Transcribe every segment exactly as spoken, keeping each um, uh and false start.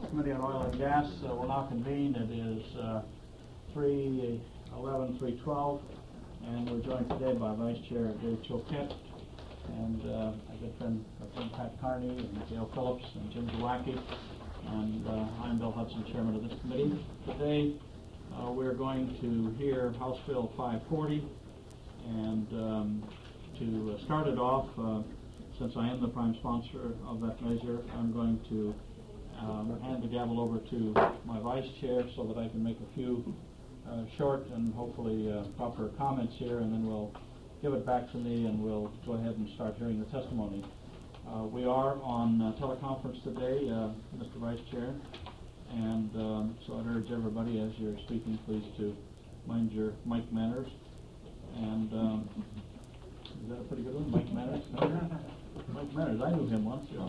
Committee on Oil and Gas uh, will now convene. It is uh, three eleven, three twelve, and we're joined today by Vice Chair Dave Choquette and uh, my good friend, our friend Pat Carney and Gail Phillips and Jim Zawacki, and uh, I'm Bill Hudson, Chairman of this committee. Today uh, we're going to hear House Bill five forty, and um, to uh, start it off, uh, since I am the prime sponsor of that measure, I'm going to um, hand the gavel over to my vice chair so that I can make a few uh, short and hopefully uh, proper comments here, and then we'll give it back to me and we'll go ahead and start hearing the testimony. Uh, we are on uh, teleconference today, uh, Mister Vice Chair, and um, so I'd urge everybody as you're speaking, please, to mind your mic manners. And um, is that a pretty good one, Mike Manners? No? Mike Manners, I knew him once. Yeah.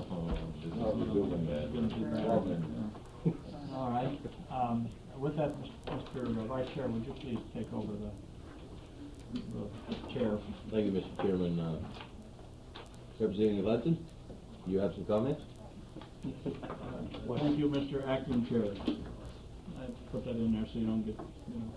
Uh, All right. Um, with that, Mister Vice Chair, would you please take over the, the chair? Thank you, Mister Chairman. Uh, Representative Hudson, you have some comments? Well, thank you, Mister Acting Chair. I put that in there so you don't get, you know.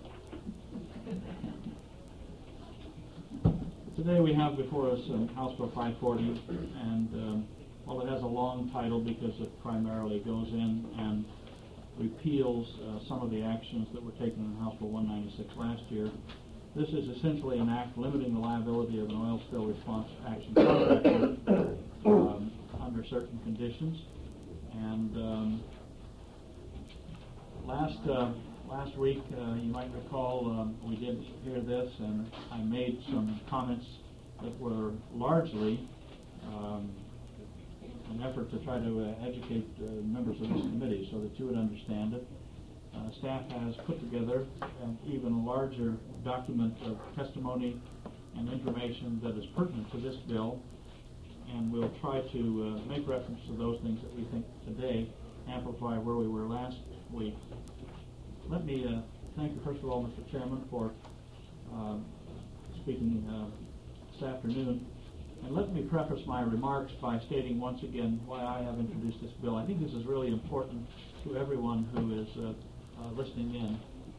Today we have before us um, House Bill five forty, and um, while it has a long title because it primarily goes in and repeals uh, some of the actions that were taken in House Bill one ninety-six last year, this is essentially an act limiting the liability of an oil spill response action contractor um, under certain conditions. And um, last uh, Last week, uh, you might recall, um, we did hear this, and I made some comments that were largely um, an effort to try to uh, educate uh, members of this committee so that you would understand it. Uh, staff has put together an even larger document of testimony and information that is pertinent to this bill, and we'll try to uh, make reference to those things that we think today amplify where we were last week. Let me uh, thank you, first of all, Mister Chairman, for uh, speaking uh, this afternoon. And let me preface my remarks by stating once again why I have introduced this bill. I think this is really important to everyone who is uh, uh, listening in.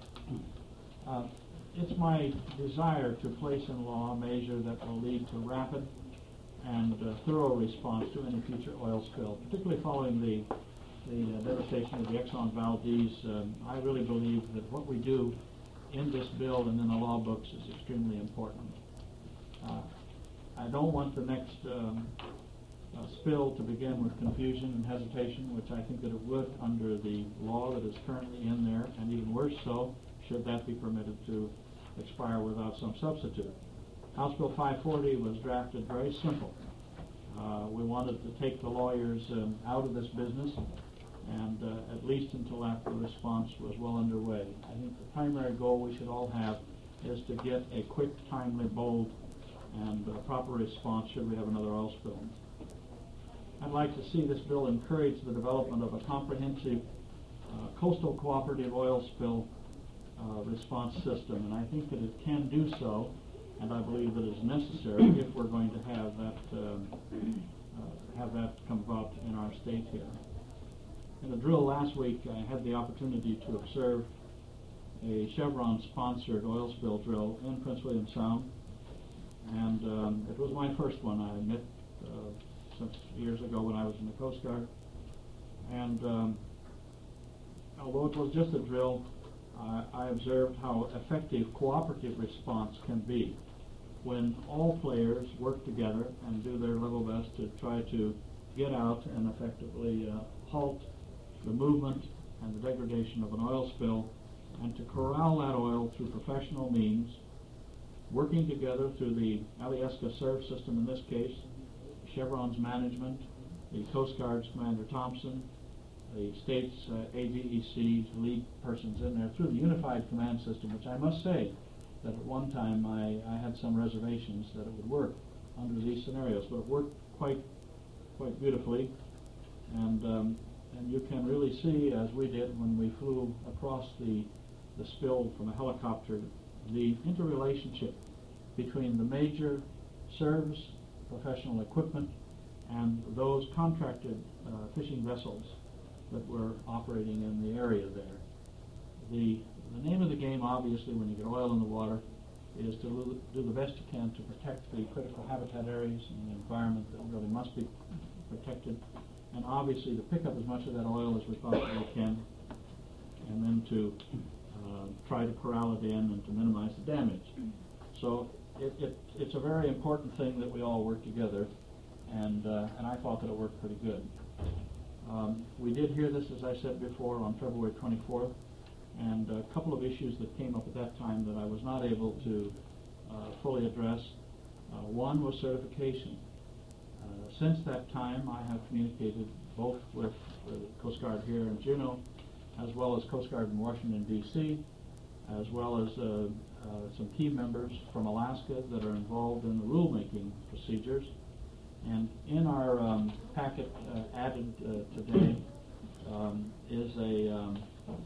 Uh, it's my desire to place in law a measure that will lead to rapid and uh, thorough response to any future oil spill, particularly following the the uh, devastation of the Exxon Valdez. Um, I really believe that what we do in this bill and in the law books is extremely important. Uh, I don't want the next um, uh, spill to begin with confusion and hesitation, which I think that it would under the law that is currently in there, and even worse so, should that be permitted to expire without some substitute. House Bill five forty was drafted very simple. Uh, we wanted to take the lawyers um, out of this business, and uh, at least until after the response was well underway. I think the primary goal we should all have is to get a quick, timely, bold, and uh, proper response should we have another oil spill. I'd like to see this bill encourage the development of a comprehensive uh, coastal cooperative oil spill uh, response system, and I think that it can do so, and I believe that it is necessary if we're going to have that, um, uh, have that come about in our state here. In the drill last week, I had the opportunity to observe a Chevron-sponsored oil spill drill in Prince William Sound, and um, it was my first one, I admit, uh, since years ago when I was in the Coast Guard. And um, although it was just a drill, uh, I observed how effective cooperative response can be when all players work together and do their level best to try to get out and effectively uh, halt the movement and the degradation of an oil spill, and to corral that oil through professional means, working together through the Alyeska Serve system in this case, Chevron's management, the Coast Guard's Commander Thompson, the state's uh, A V E C lead persons in there, through the Unified Command System, which I must say that at one time I, I had some reservations that it would work under these scenarios, but it worked quite, quite beautifully. And um, And you can really see, as we did when we flew across the, the spill from a helicopter, the interrelationship between the major serves, professional equipment, and those contracted uh, fishing vessels that were operating in the area there. The, the name of the game, obviously, when you get oil in the water, is to lo- do the best you can to protect the critical habitat areas and the environment that really must be protected, and obviously to pick up as much of that oil as we possibly can, and then to uh, try to corral it in and to minimize the damage. So it, it, it's a very important thing that we all work together, and, uh, and I thought that it worked pretty good. Um, we did hear this, as I said before, on February twenty-fourth, and a couple of issues that came up at that time that I was not able to uh, fully address. Uh, one was certification. Uh, since that time, I have communicated both with the Coast Guard here in Juneau, as well as Coast Guard in Washington, D C, as well as uh, uh, some key members from Alaska that are involved in the rulemaking procedures. And in our um, packet uh, added uh, today um, is a, um,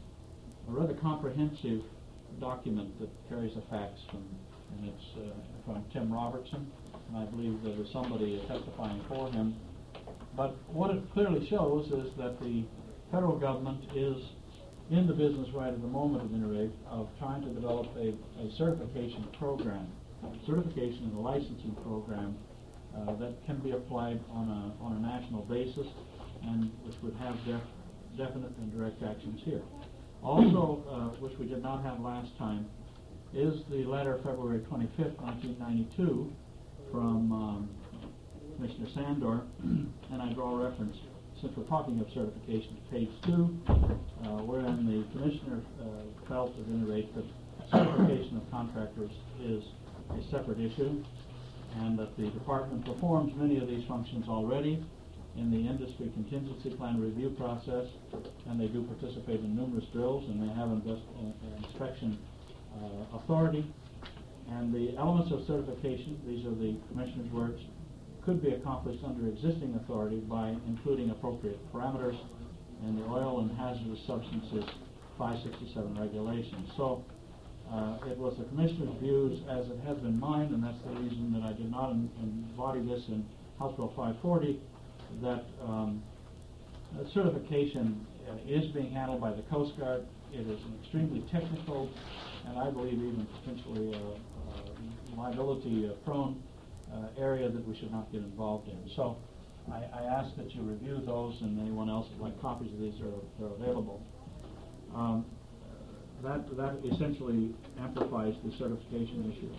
a rather comprehensive document that carries the facts from, and it's uh, from Tim Robertson, and I believe there was somebody testifying for him. But what it clearly shows is that the federal government is in the business right at the moment, at any rate, of trying to develop a, a certification program, certification and a licensing program uh, that can be applied on a, on a national basis, and which would have def definite and direct actions here. Also, uh, which we did not have last time, is the letter February twenty-fifth, nineteen ninety-two, from um, Commissioner Sandor, and I draw reference, since we're talking of certification, to page two, uh, wherein the Commissioner uh, felt, at any rate, that certification of contractors is a separate issue, and that the Department performs many of these functions already in the industry contingency plan review process, and they do participate in numerous drills, and they have invest uh, inspection uh, authority. And the elements of certification, these are the Commissioner's words, could be accomplished under existing authority by including appropriate parameters in the Oil and Hazardous Substances five sixty-seven regulations. So uh, it was the Commissioner's views, as it has been mine, and that's the reason that I did not em embody this in House Bill five forty, that um, uh, certification uh, is being handled by the Coast Guard. It is an extremely technical, and I believe even potentially uh, uh, liability-prone uh, area that we should not get involved in. So I, I ask that you review those, and anyone else would like copies of these are they're available. Um, that that essentially amplifies the certification issue.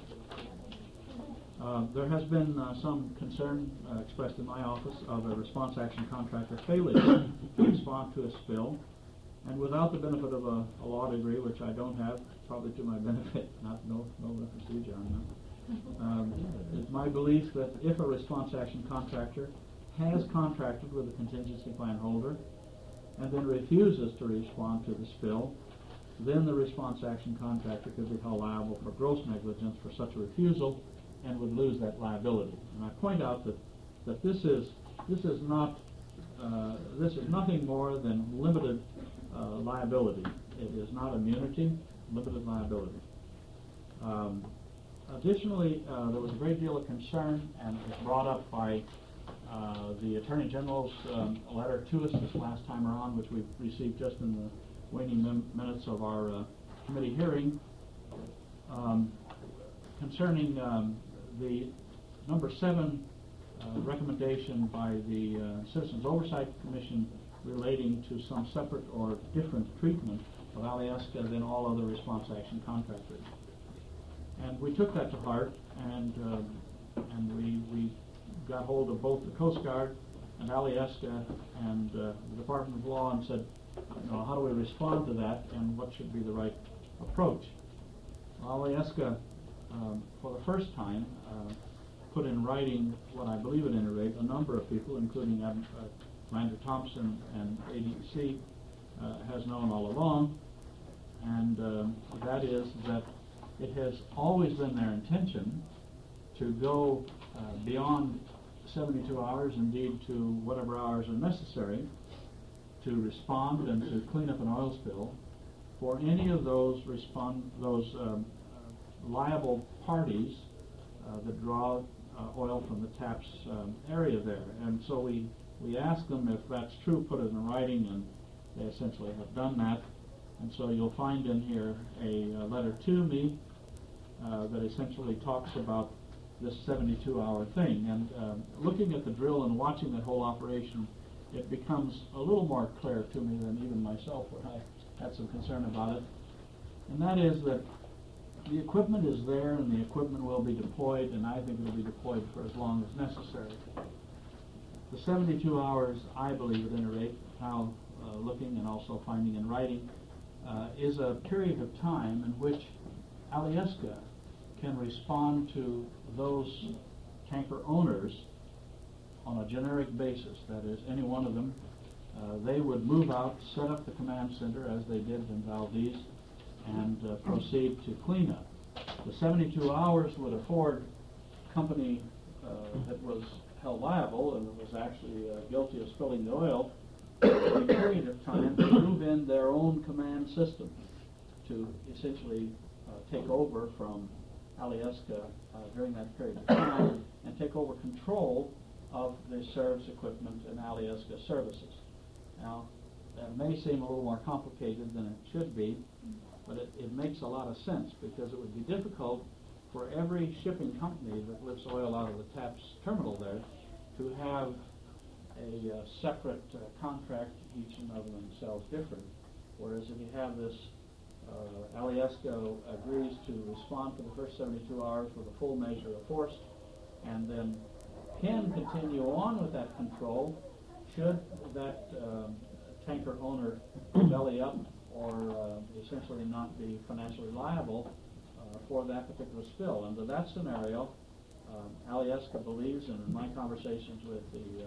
Uh, there has been uh, some concern uh, expressed in my office of a response action contractor failing to respond to a spill, and without the benefit of a, a law degree, which I don't have, probably to my benefit, not no no reference to you, John. No. Um, it's my belief that if a response action contractor has contracted with a contingency plan holder and then refuses to respond to the spill, then the response action contractor could be held liable for gross negligence for such a refusal and would lose that liability. And I point out that that this is this is not uh, this is nothing more than limited uh, liability. It is not immunity, limited liability. Um, additionally, uh, there was a great deal of concern, and it was brought up by uh, the Attorney General's um, letter to us this last time around, which we received just in the waning min minutes of our uh, committee hearing, um, concerning um, the number seven uh, recommendation by the uh, Citizens Oversight Commission relating to some separate or different treatment of Alyeska than all other response action contractors. And we took that to heart, and um, and we we got hold of both the Coast Guard and Alyeska and uh, the Department of Law and said, you know, how do we respond to that, and what should be the right approach? Well, Alyeska, um, for the first time, uh, put in writing what I believe at any rate a number of people, including uh, Commander Thompson and A D C, uh, has known all along, and um, that is that it has always been their intention to go uh, beyond seventy-two hours, indeed to whatever hours are necessary, to respond and to clean up an oil spill for any of those respond those um, uh, liable parties uh, that draw uh, oil from the TAPS um, area there. And so we we ask them, if that's true, put it in writing and they essentially have done that. And so you'll find in here a, a letter to me uh, that essentially talks about this seventy-two hour thing. And uh, looking at the drill and watching that whole operation, it becomes a little more clear to me than even myself when I had some concern about it. And that is that the equipment is there and the equipment will be deployed, and I think it will be deployed for as long as necessary. The seventy-two hours, I believe at any rate, now uh, looking and also finding in writing, uh, is a period of time in which Alyeska can respond to those tanker owners on a generic basis. That is, any one of them, uh, they would move out, set up the command center as they did in Valdez, and uh, proceed to cleanup. The seventy-two hours would afford a company uh, that was held liable and was actually uh, guilty of spilling the oil a period of time to move in their own command system to essentially uh, take over from Alyeska uh, during that period of time and take over control of the S E R V's equipment and Alyeska services. Now, that may seem a little more complicated than it should be, but it, it makes a lot of sense, because it would be difficult for every shipping company that lifts oil out of the TAPS terminal there to have a uh, separate uh, contract, each and of themselves different. Whereas if you have this, uh, Alyeska agrees to respond for the first seventy-two hours with a full measure of force, and then can continue on with that control should that um, tanker owner belly up or uh, essentially not be financially liable uh, for that particular spill. Under that scenario, um, Alyeska believes, and in my conversations with the, uh,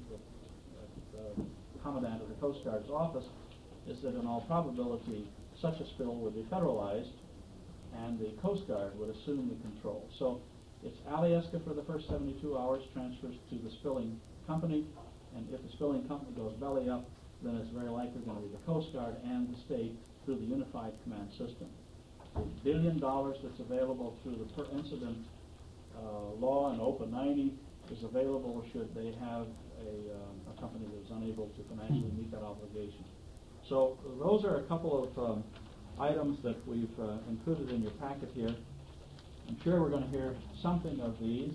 the uh, Commandant of the Coast Guard's office, is that in all probability such a spill would be federalized and the Coast Guard would assume the control. So it's Alyeska for the first seventy-two hours, transfers to the spilling company, and if the spilling company goes belly up, then it's very likely going to be the Coast Guard and the state through the unified command system. The billion dollars that's available through the per incident uh, law in OPA ninety is available should they have a, um, a company that is unable to financially meet that obligation. So those are a couple of um, items that we've uh, included in your packet here. I'm sure we're going to hear something of these,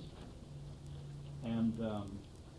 and um,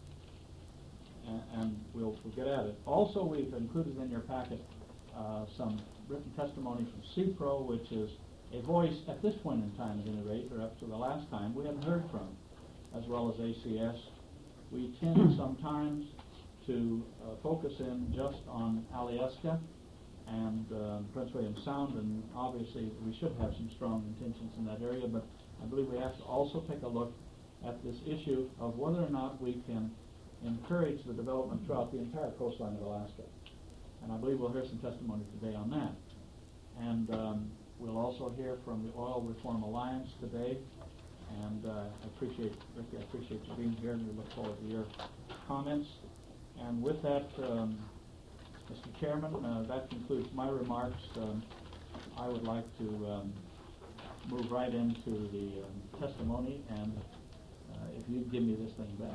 and, and we'll, we'll get at it. Also, we've included in your packet uh, some written testimony from C P R O, which is a voice at this point in time, at any rate, or up to the last time, we haven't heard from, as well as A C S. We tend sometimes to uh, focus in just on Alyeska and uh, Prince William Sound, and obviously we should have some strong intentions in that area, but I believe we have to also take a look at this issue of whether or not we can encourage the development throughout the entire coastline of Alaska. And I believe we'll hear some testimony today on that. And um, we'll also hear from the Oil Reform Alliance today. And uh, I appreciate, Ricky, I appreciate you being here, and we look forward to your comments. And with that, um, Mister Chairman, uh, that concludes my remarks. Um, I would like to um, move right into the um, testimony, and uh, if you'd give me this thing back.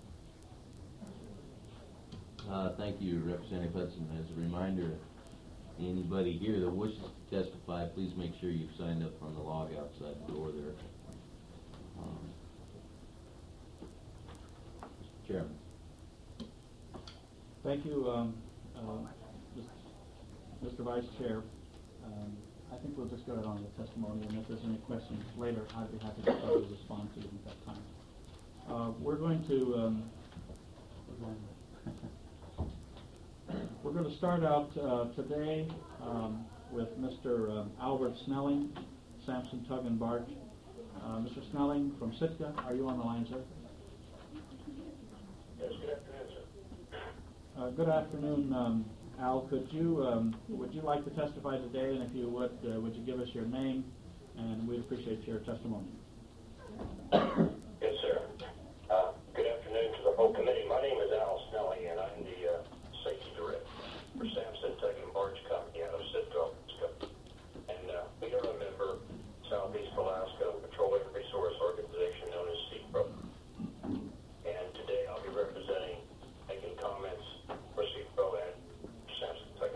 Uh, thank you, Representative Hudson. As a reminder, anybody here that wishes to testify, please make sure you've signed up on the log outside the door there. Um, Mister Chairman. Thank you, um, uh, Mister Vice Chair. Um, I think we'll just go ahead on the testimony, and if there's any questions later, I'd be happy to try to respond to them at that time. Uh, we're going to um, we're going We're going to start out uh, today um, with Mister Um, Albert Snelling, Sampson Tug and Barge. Uh, Mister Snelling from Sitka, are you on the line, sir? Yes, good afternoon, sir. Uh, good afternoon, um, Al. Could you um, would you like to testify today? And if you would, uh, would you give us your name? And we'd appreciate your testimony. Yes, sir. Uh, good afternoon to the whole committee. My name is Al Snelling, and I'm the uh, safety director for Sampson Tug and Barge Company out of Sitka, Alaska. And uh, we are a member of Southeast Alaska Petroleum Resource Organization, known as C P R O. And today I'll be representing, making comments for C P R O and Sampson Tug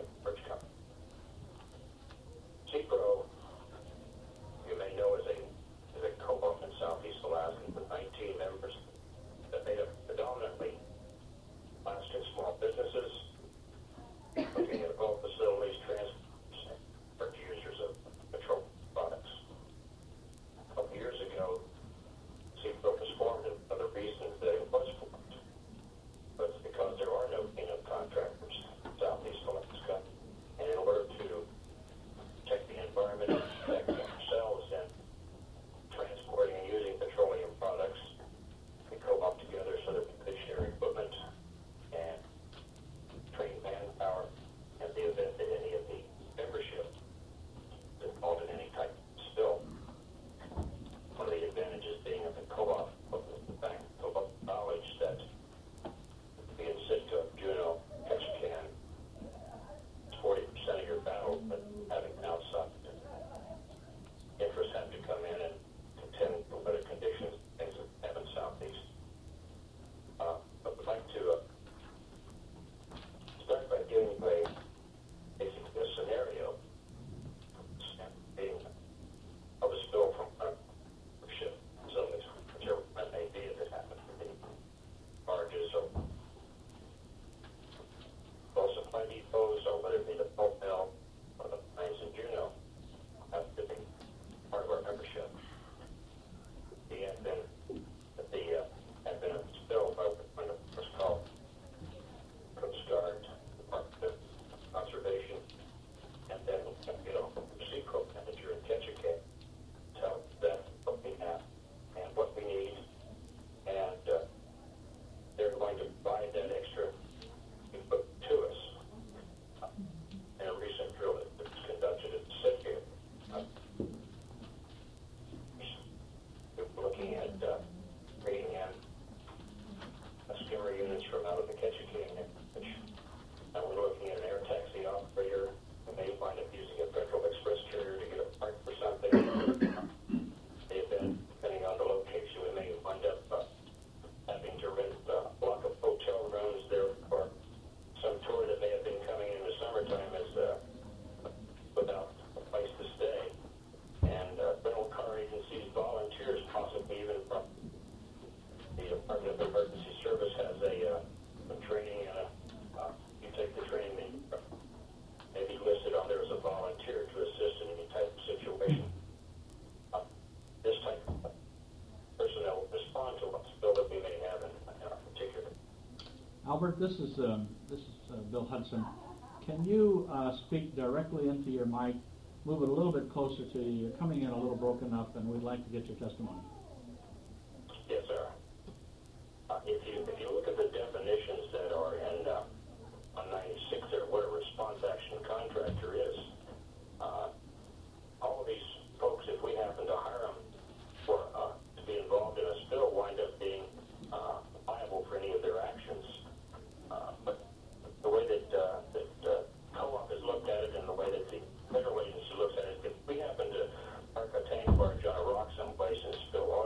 Albert, this is um, this is uh, Bill Hudson. Can you uh, speak directly into your mic? Move it a little bit closer to you. You're coming in a little broken up, and we'd like to get your testimony. Yes, sir. Uh, if you if you look at the definitions that are in uh, one ninety-six there, what a response action contractor is, uh, all of these folks, if we happen to hire them for uh, to be involved in a spill, wind up being uh, liable for any of their actions. Uh, but the way that uh, that uh, co-op has looked at it, and the way that the federal agency looks at it, if we happen to park a tank barge on a rock someplace and spill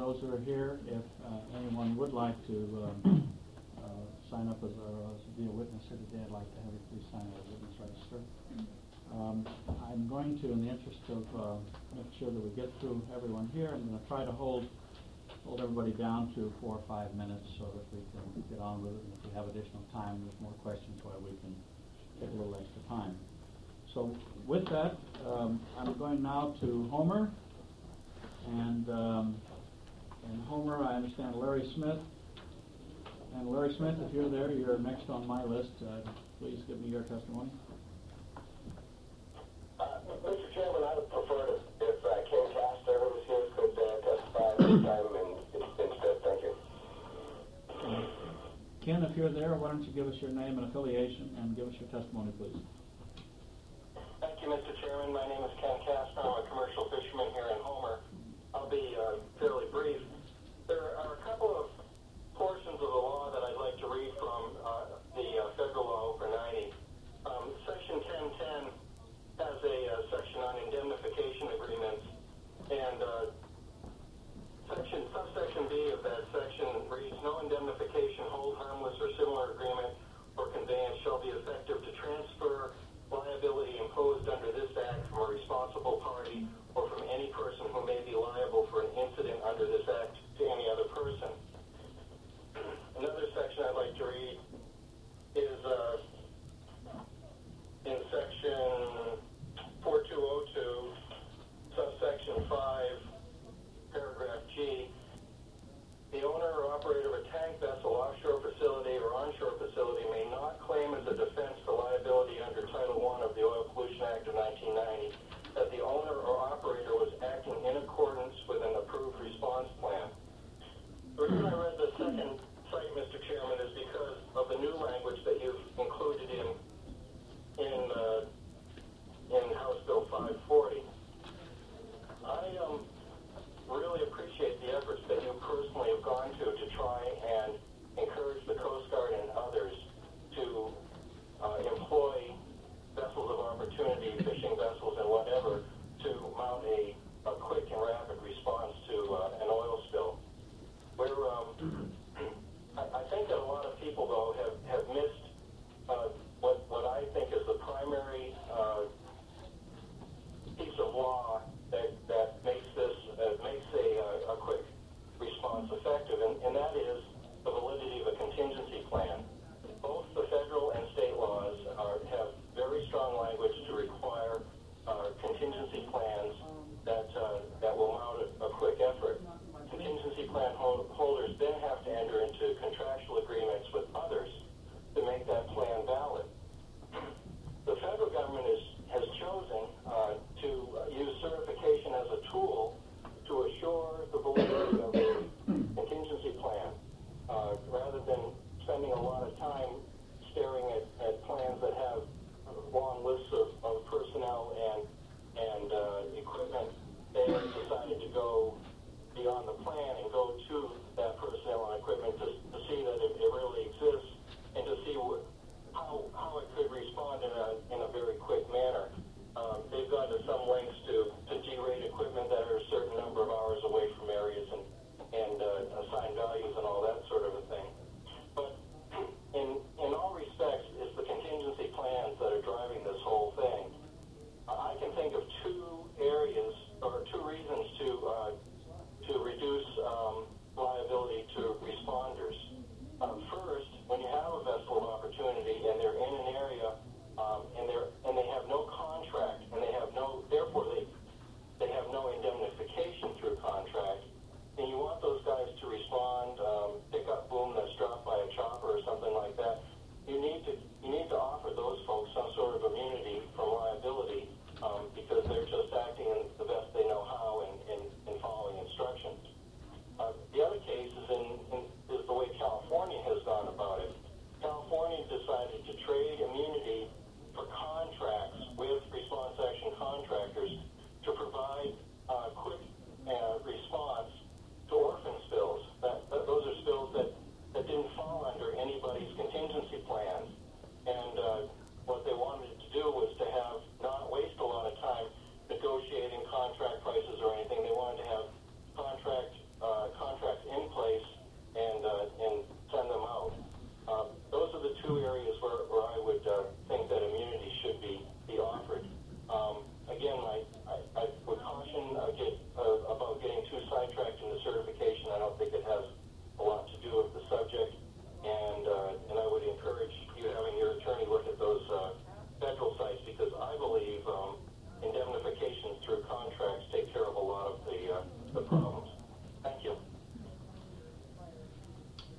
those who are here, if uh, anyone would like to um, uh, sign up as a, as be a witness here today, I'd like to have you please sign up as a witness register. Um, I'm going to, in the interest of uh, make sure that we get through everyone here, I'm going to try to hold hold everybody down to four or five minutes so that we can get on with it. And if we have additional time, with more questions, why we can take a little extra time. So with that, um, I'm going now to Homer. And, um, and Homer, I understand Larry Smith. And Larry Smith, if you're there, you're next on my list. Uh, please give me your testimony. Uh, Mister Chairman, I would prefer to, if uh, Ken Castor was here, could uh, testify at this time and instead. Thank you. Uh, Ken, if you're there, why don't you give us your name and affiliation and give us your testimony, please. Thank you, Mister Chairman. My name is Ken Castor. I'm a commercial fisherman here in Homer. I'll be uh, fairly brief. There are a couple of portions of the law that I'd like to read from uh, the uh, federal law over ninety. Um, Section ten ten has a uh, section on indemnification agreements, and uh, section subsection B of that section reads, no indemnification, hold, harmless, or similar agreement or conveyance shall be effective to transfer liability imposed under this act from a responsible party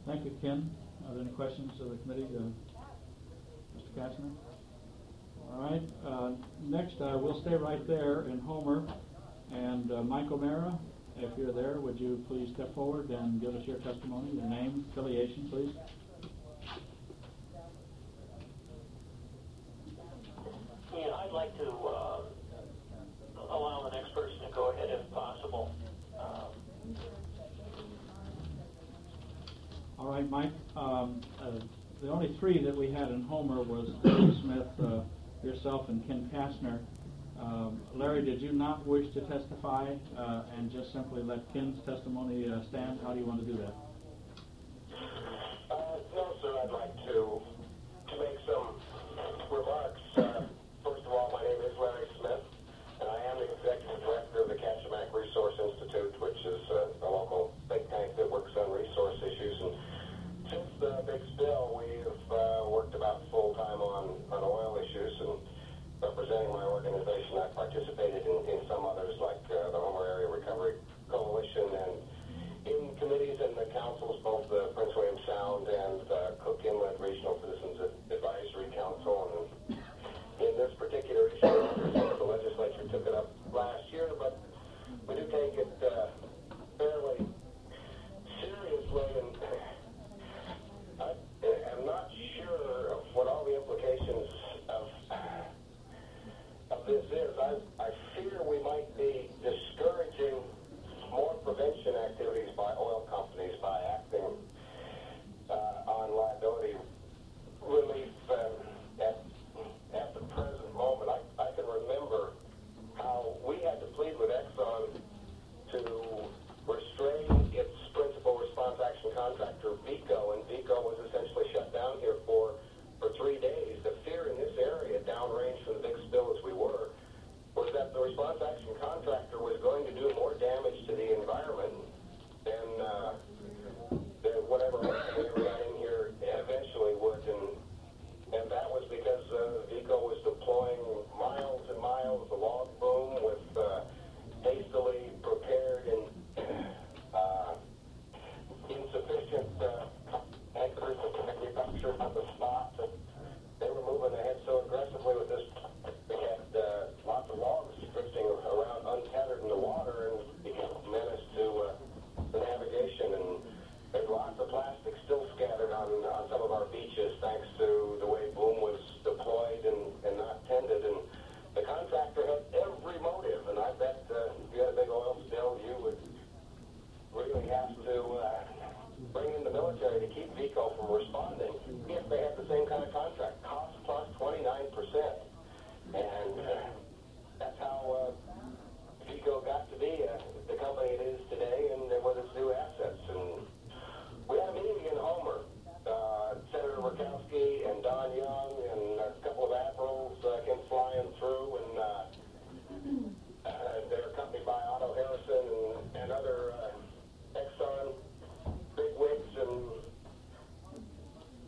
Thank you, Ken. Are there any questions of the committee? Uh, Mister Kastner? All right. Uh, next, uh, we'll stay right there in Homer. And uh, Mike O'Mara, if you're there, would you please step forward and give us your testimony, your name, affiliation, please? Yeah, I'd like to uh, allow the next person to go ahead if possible. Um, All right, Mike. Um, uh, the only three that we had in Homer was Dave Smith, uh, yourself, and Ken Kastner. Um, Larry, did you not wish to testify uh, and just simply let Ken's testimony uh, stand? How do you want to do that? Uh, no, sir. I'd like to to make some remarks. Uh, first of all, my name is Larry Smith, and I am the executive director of the Kachemak Resource Institute, which is uh, a local think tank that works on resource issues. And since the big spill, we've uh, worked about full time on on oil issues. And representing my organization, I've participated in, in some others like uh, the Homer Area Recovery Coalition and in committees and the councils, both the Prince William Sound and uh, Cook Inlet Regional Citizens Advisory Council. And in this particular issue, the legislature took it up last year, but we do take it uh, fairly seriously, and I am not sure of what all the implications of of this is. I, I fear we might be discouraging more prevention activities by oil companies by acting uh, on liability relief um, at, at the present moment. I, I can remember how we had to plead with Exxon to restrain its principal response action contractor, Vico, and Vico was essentially shut down here for for three days. The fear in this area, downrange from the big spill as we were, was that the response action contractor was going to do more damage to the environment than, uh, than whatever else we ever got in here eventually would. And, and that was because uh, Vico was deploying miles and miles of log boom with uh, hastily prepared and uh, insufficient uh, anchors and manufacturers on the spot. And they were moving ahead so aggressively with this. They had uh, lots of logs drifting around untethered in the water and became a menace to uh, the navigation. And there's lots of plastic still scattered on, on some of our beaches thanks to the way boom was deployed and, and not tended. And the contractor had every motive, and I bet uh, if you had a big oil spill, you would really have to uh, bring in the military to keep Vico from responding if they had the same kind of contract, cost plus twenty-nine percent. And uh, that's how uh, Vico got to be uh, the company it is today and with its new assets. And we had a meeting in Homer. Uh, Senator Murkowski and Don Young and a couple of admirals uh, came flying through, and uh, uh, they're accompanied by Otto Harrison and, and other uh, Exxon bigwigs, and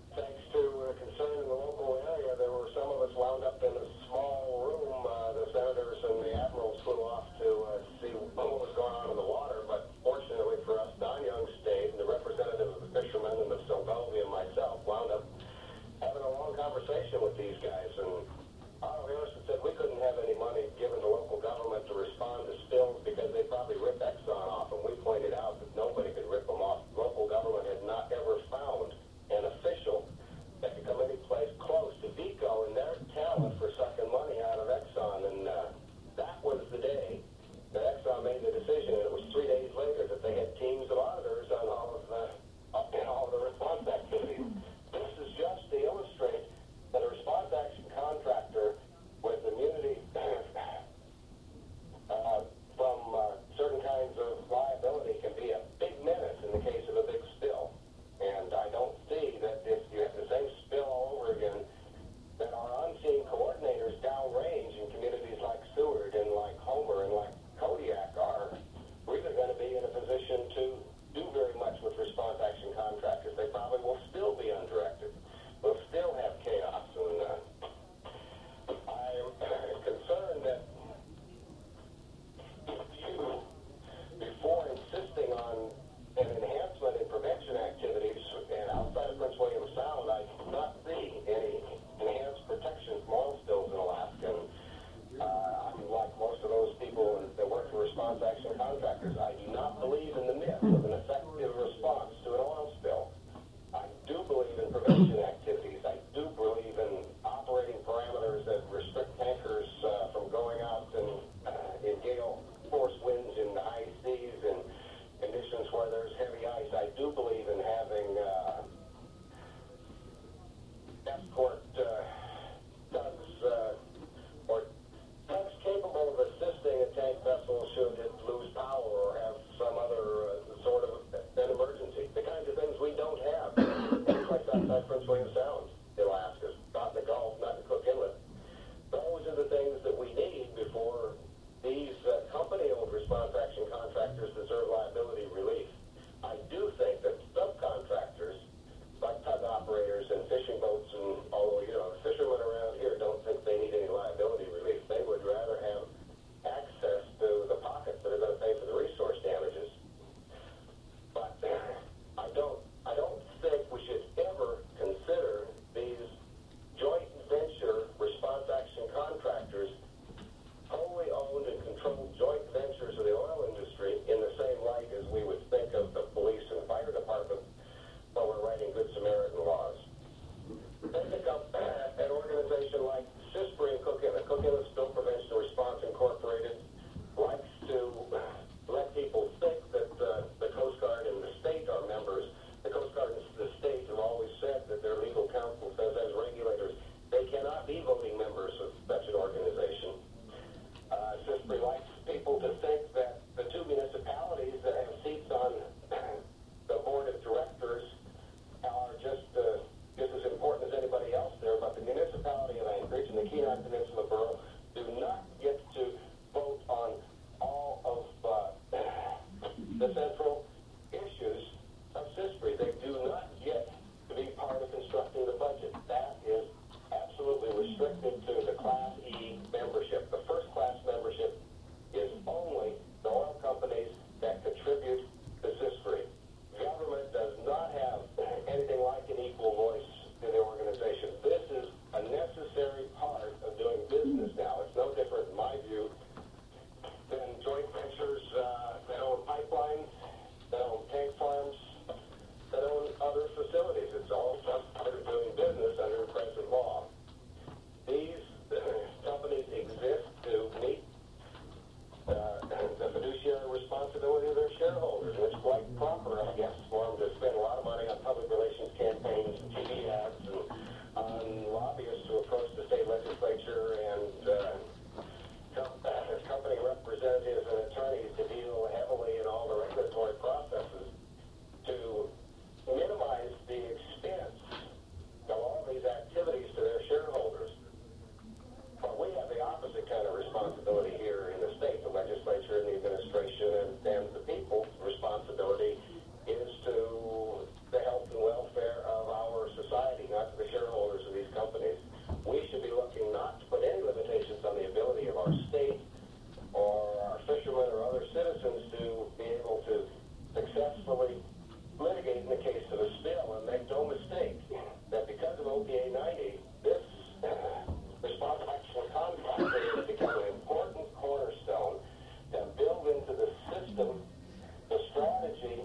successfully litigating the case of the spill. And make no mistake that because of O P A ninety, this uh, response action contract has become an important cornerstone to build into the system the strategy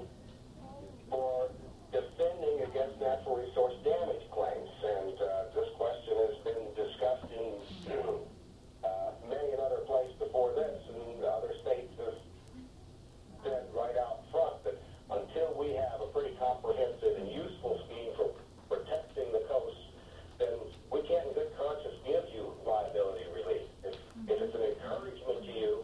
for defending against natural resource damage claims. And uh, this question has been discussed in uh, many another place before this, and other states have said right out front that until we have a pretty comprehensive and useful scheme for protecting the coast, then we can't in good conscience give you liability relief. If, if it's an encouragement to you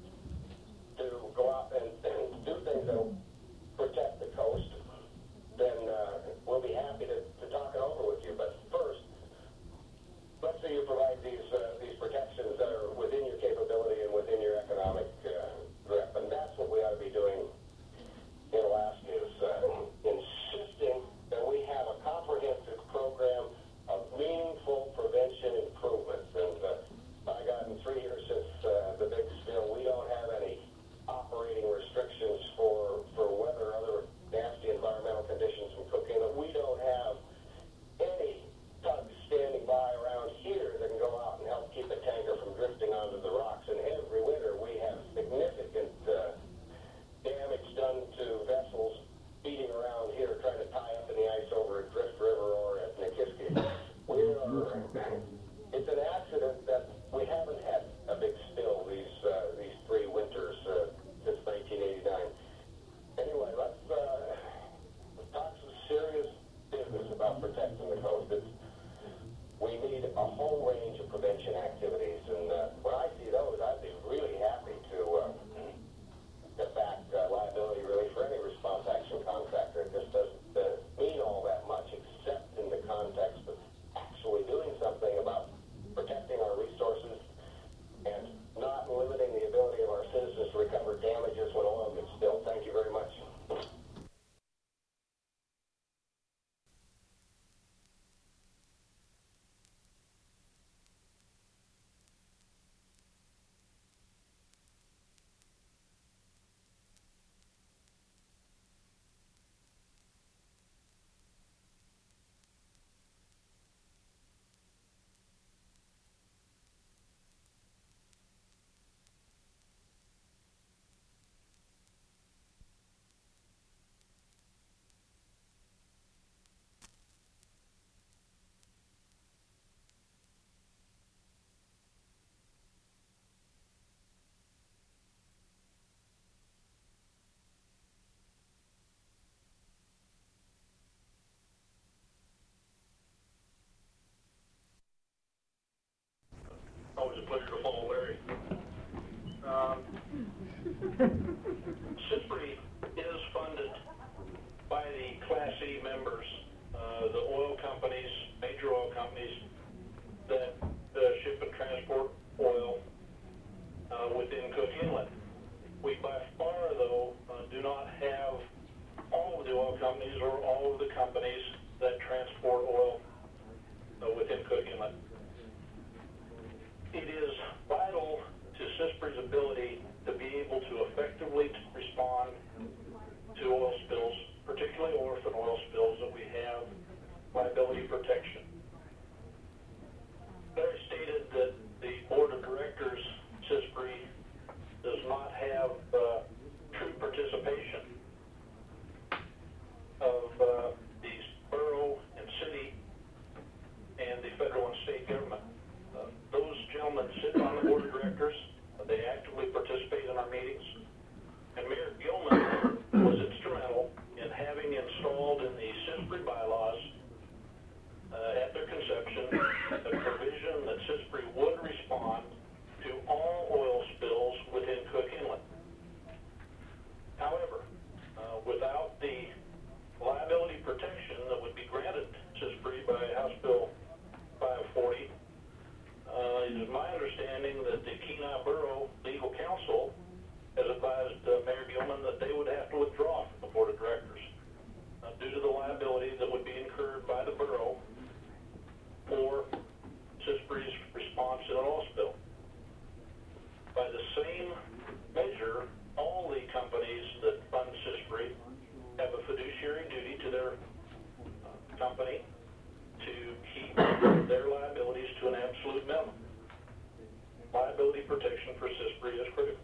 to go out and, and do things that will protect the coast, then uh, we'll be happy to, to talk it over with you. But first, let's say you provide these uh, these protections that are within your capability and within your economic uh, grip. And that's what we ought to be doing in Alaska, is uh, insisting that we have a comprehensive program of meaningful prevention improvements. And uh, by God, in three years since uh, the big spill, we don't have any operating restrictions for, for weather or other nasty environmental conditions in Cook Inlet. We don't have any tugs standing by around here that can go out and help keep a tanker from drifting onto the rocks. And every winter we have significant uh, damage done to vessels feeding around here trying to tie up in the ice over at Drift River or at Nikiski. We are, it's an accident that we haven't had a big spill these uh, these three winters uh, since nineteen eighty-nine. Anyway, let's, uh, let's talk some serious business about protecting the coast. It's, we need a whole range of prevention activities, and uh, when I see those, I'd be really happy to uh, get back uh, liability relief for any response action contractor. It just doesn't uh, mean all that much, except in the context of actually doing something about protecting our resources and not limiting the ability of our citizens to recover damages when oil gets spilled. Thank you very much. Always a pleasure to follow Larry. Um, SISPRI is funded by the Class E members, uh, the oil companies, major oil companies that uh, ship and transport oil uh, within Cook Inlet. We by far, though, uh, do not have all of the oil companies or all of the companies that transport oil uh, within Cook Inlet. It is vital to SISPRI's ability to be able to effectively respond to oil spills, particularly orphan oil spills that we have liability protection. Larry stated that the board of directors, SISPRI, does not have uh, true participation of uh, these borough and city and the federal and state government. Uh, those gentlemen sit on the board of directors. Uh, they actively participate in our meetings. And Mayor Gilman was instrumental in having installed in the SISPRI bylaws uh, company to keep their liabilities to an absolute minimum. Liability protection for Sisbury is critical.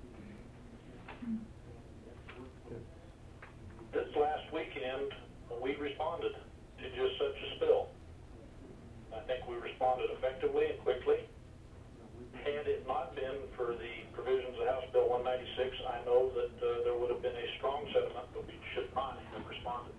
This last weekend, we responded to just such a spill. I think we responded effectively and quickly. Had it not been for the provisions of House Bill one ninety-six, I know that uh, there would have been a strong sentiment that we should not have responded.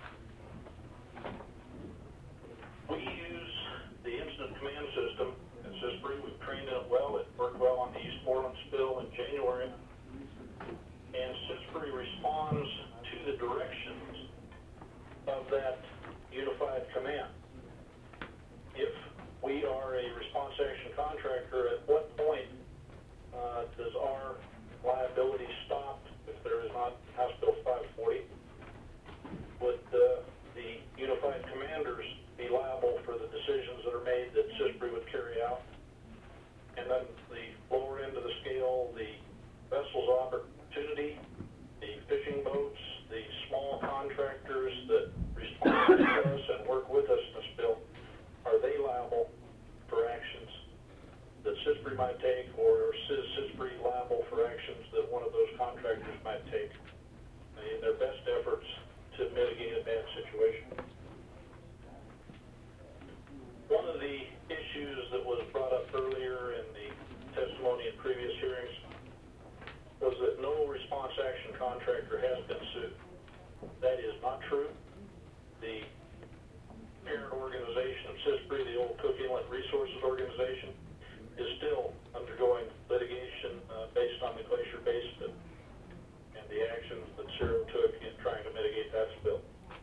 We use the incident command system at Sisbury. We've trained it well. It worked well on the East Moreland spill in January. And Sisbury responds to the directions of that unified command. If we are a response action contractor, at what point uh, does our liability stop if there is not House Bill five forty? Would uh, the unified commanders be liable for the decisions that are made that Sisbury would carry out? And then the lower end of the scale, the vessels opportunity, the fishing boats, the small contractors that respond to us and work with us in the spill, are they liable for actions that Sisbury might take, or is Sisbury liable for actions that one of those contractors might take in their best efforts to mitigate a bad situation? One of the issues that was brought up earlier in the testimony in previous hearings was that no response action contractor has been sued. That is not true. The parent organization of Sisbury, the old Cook Inlet Resources Organization, is still undergoing litigation uh, based on the Glacier Basin and the actions that Cero took in trying to mitigate that spill.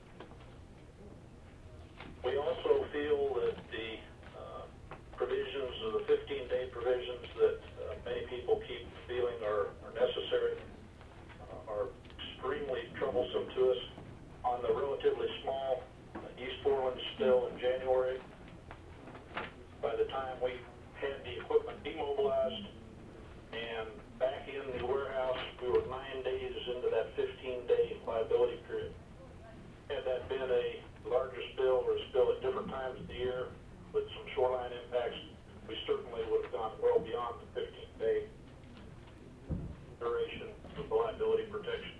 We also feel that the uh, provisions of the fifteen-day provisions that uh, many people keep feeling are, are necessary uh, are extremely troublesome to us. On the relatively small uh, East Foreland spill in January, by the time we had the equipment demobilized and back in the warehouse, we were nine days into that fifteen-day liability period. Had that been a larger spill or a spill at different times of the year with some shoreline impacts, we certainly would have gone well beyond the fifteen-day duration of the liability protection.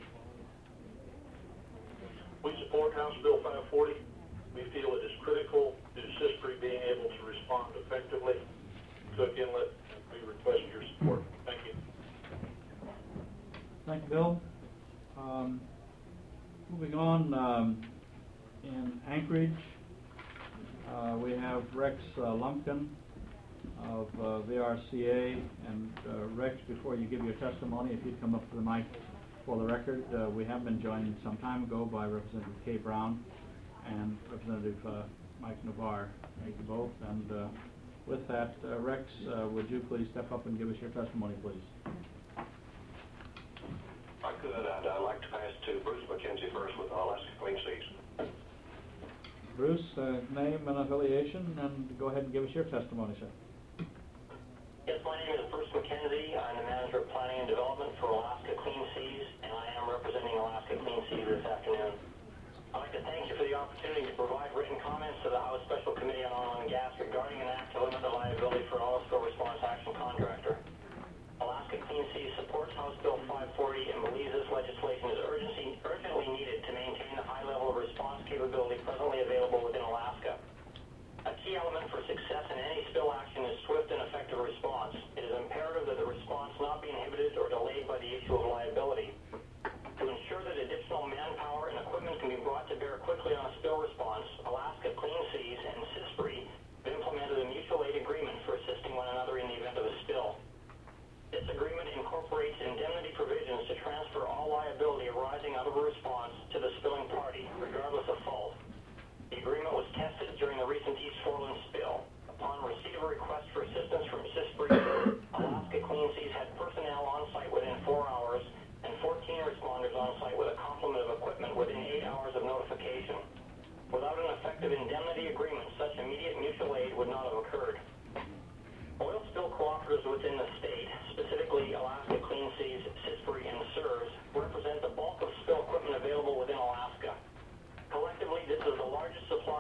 We support House Bill five forty. We feel it is critical to Sisbury being able to respond effectively to Cook Inlet, and we request your support. Thank you. Thank you, Bill. Um, moving on, um, in Anchorage, uh, we have Rex uh, Lumpkin of uh, V R C A. And uh, Rex, before you give your testimony, if you'd come up to the mic for the record, uh, we have been joined some time ago by Representative Kay Brown and Representative uh, Mike Navarre. Thank you both. And uh, with that, uh, Rex, uh, would you please step up and give us your testimony, please? I could, and I'd like to pass to Bruce McKenzie first with Alaska Clean Seas. Bruce, uh, name and affiliation, and go ahead and give us your testimony, sir. Yes, my name is Bruce McKenzie. I'm the Manager of Planning and Development for Alaska Clean Seas, and I am representing Alaska Clean Seas this afternoon. I'd like to thank you for the opportunity to provide written comments to the House Special Committee on Oil and Gas regarding an act to limit the liability for an oil spill response action contractor. Alaska Clean Seas supports House Bill five forty and believes this legislation is urgency, urgently needed to maintain the high level of response capability presently available within Alaska. A key element for success in any spill action is swift and effective response. It is imperative that the response not be inhibited or delayed by the issue of liability. To ensure that additional manpower and equipment can be brought to bear quickly on a spill response, Alaska Clean Seas and Sisbury have implemented a mutual aid agreement for assisting one another in the event of a spill. This agreement incorporates indemnity provisions to transfer all liability arising out of a response to the spilling party, regardless of fault. The agreement was tested during the recent East Foreland spill. Upon receipt of a request for assistance from Sisbury, Alaska Clean Seas had personnel on site within four hours and fourteen responders on site with a complement of equipment within eight hours of notification. Without an effective indemnity agreement, such immediate mutual aid would not have occurred. Oil spill cooperatives within the state, specifically Alaska Clean Seas, Sisbury, and S E R S, represent the bulk of spill equipment available within Alaska. Collectively, this is the largest supply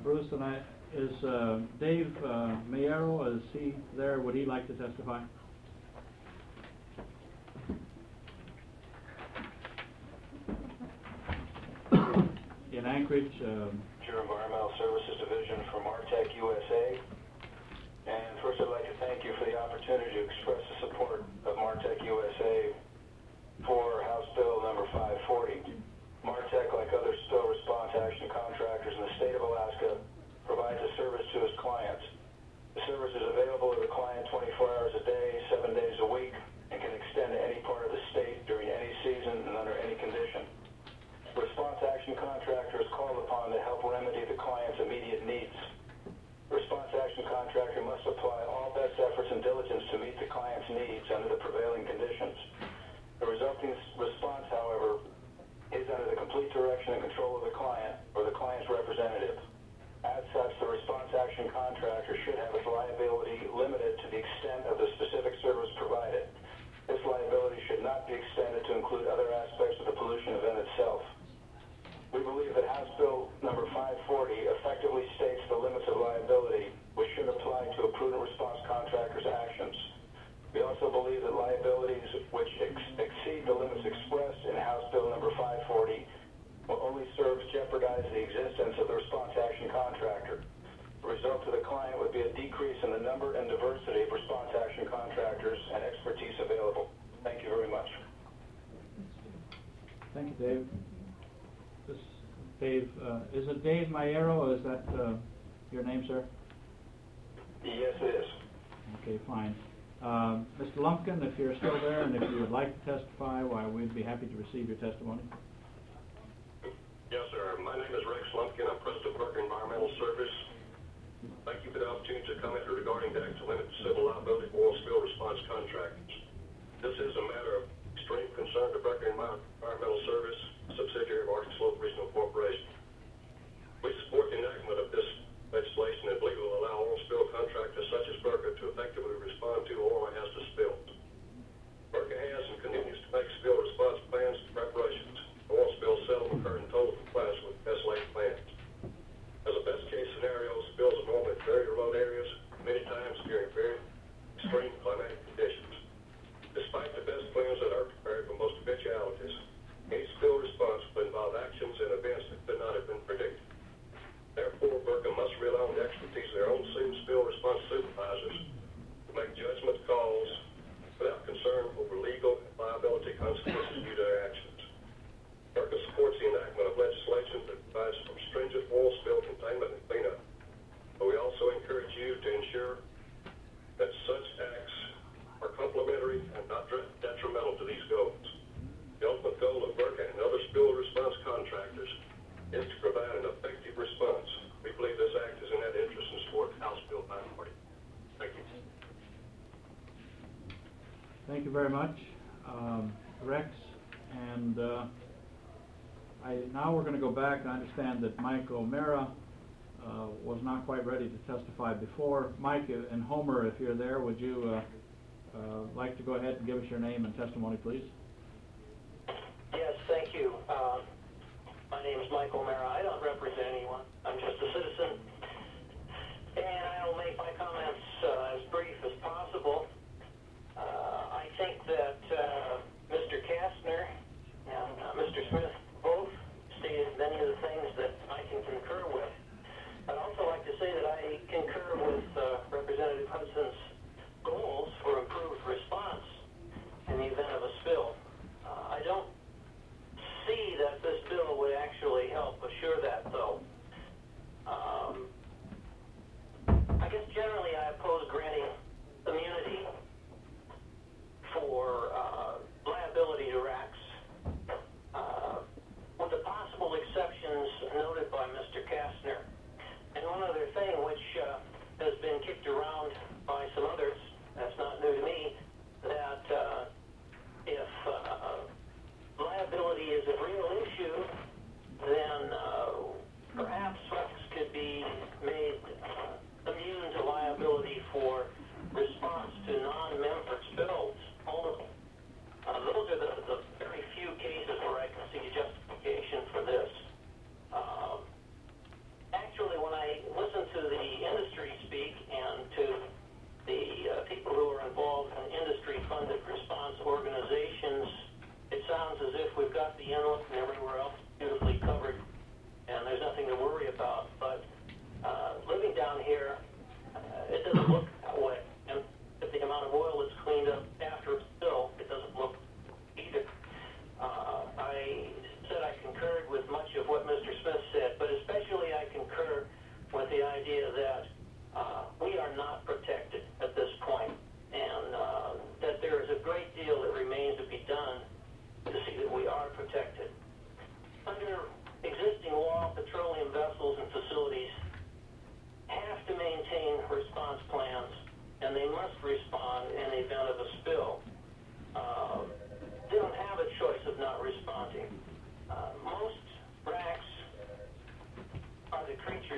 Bruce, and I, is uh, Dave uh, Mayero, is he there? Would he like to testify? In Anchorage. Um, Your Environmental Services Division from Martech U S A. And first I'd like to thank you for the opportunity to express the support of Martech U S A for House Bill number five forty. Martech, like other spill response action contractors in the state of Alaska, provides a service to its clients. The service is available to the client twenty-four hours a day, seven days a week, and can extend to any part of the state during any season and under any condition. Response action contractor is called upon to help remedy the client's immediate needs. Response action contractor must apply all best efforts and diligence to meet the client's needs under the prevailing conditions. The resulting response, however, is under the complete direction and control of the client or the client's representative. As such, the response action contractor should have its liability limited to the extent of the specific service provided. This liability should not be extended to include other aspects of the pollution event itself. We believe that House Bill number five forty effectively states the limits of liability, which should apply to a prudent response contractor's actions. We also believe that liabilities which ex exceed the limits expressed in House Bill number five forty will only serve to jeopardize the existence of the response action contractor. The result to the client would be a decrease in the number and diversity of response action contractors and expertise available. Thank you very much. Thank you, Dave. This Dave, uh, is it Dave Mayero? Is that uh, your name, sir? Yes, it is. Okay, fine. Um, Mister Lumpkin, if you're still there and if you would like to testify, why, we'd be happy to receive your testimony. Yes, sir. My name is Rex Lumpkin. I'm President of Burke Environmental Service. Thank you for the opportunity to comment regarding the act to limit civil liability for oil spill response contractors. This is a matter of extreme concern to Burke Environmental Service, subsidiary of Arctic Slope Regional Corporation. We support the enactment of this legislation and believe it will allow oil spill contractors such as Burke to effectively respond to oil and hazardous spills. Burke has and continues to make spill response plans and preparations. Oil spills seldom occur in total compliance with S L A plans. As a best case scenario, spills are normally in very remote areas, many times during very extreme climatic conditions. Despite the best plans that are prepared for most eventualities, any spill response will involve actions and events that could not have been predicted. Therefore, Burke must rely on the expertise of their own spill response supervisors to make judgment calls without concern over legal and liability consequences due to their actions. Burke supports the enactment of legislation that provides for stringent oil spill containment and cleanup, but we also encourage you to ensure that such acts are complementary and not detrimental to these goals. The ultimate goal of Burke and other spill response contractors is to provide an effective response. We believe this act is in that interest and support House Bill five forty. Thank you. Thank you very much, um, Rex. And uh, I, now we're going to go back. I understand that Mike O'Mara uh, was not quite ready to testify before. Mike and Homer, if you're there, would you uh, uh, like to go ahead and give us your name and testimony, please? Yes, thank you. Uh, my name is Mike O'Mara. I don't represent anyone. I'm just a citizen. And I will make my comments uh, as brief as possible. Uh, I think that uh, Mister Kastner and uh, Mister Smith both stated many of the things that I can concur with. I'd also like to say that I concur with uh, Representative Hudson's goals for improved response in the event of a spill. Uh, I don't see that this bill would actually help assure that, though.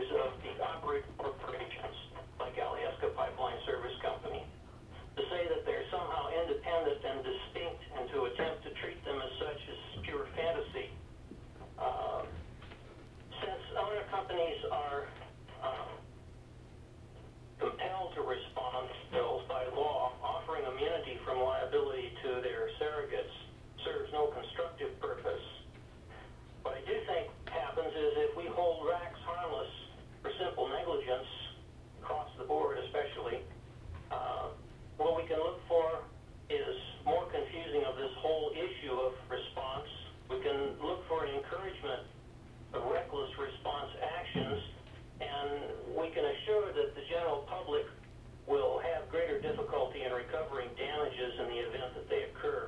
subsidiaries of the operating corporations like Alyeska Pipeline Service Company. To say that they're somehow independent and distinct and to attempt to treat them as such is pure fantasy. Uh, since owner companies are um, compelled to respond to spills by law, offering immunity from liability to their surrogates serves no constructive purpose. What I do think happens is if we hold R A Cs harmless for simple negligence, across the board especially, uh, what we can look for is more confusing of this whole issue of response. We can look for an encouragement of reckless response actions, and we can assure that the general public will have greater difficulty in recovering damages in the event that they occur.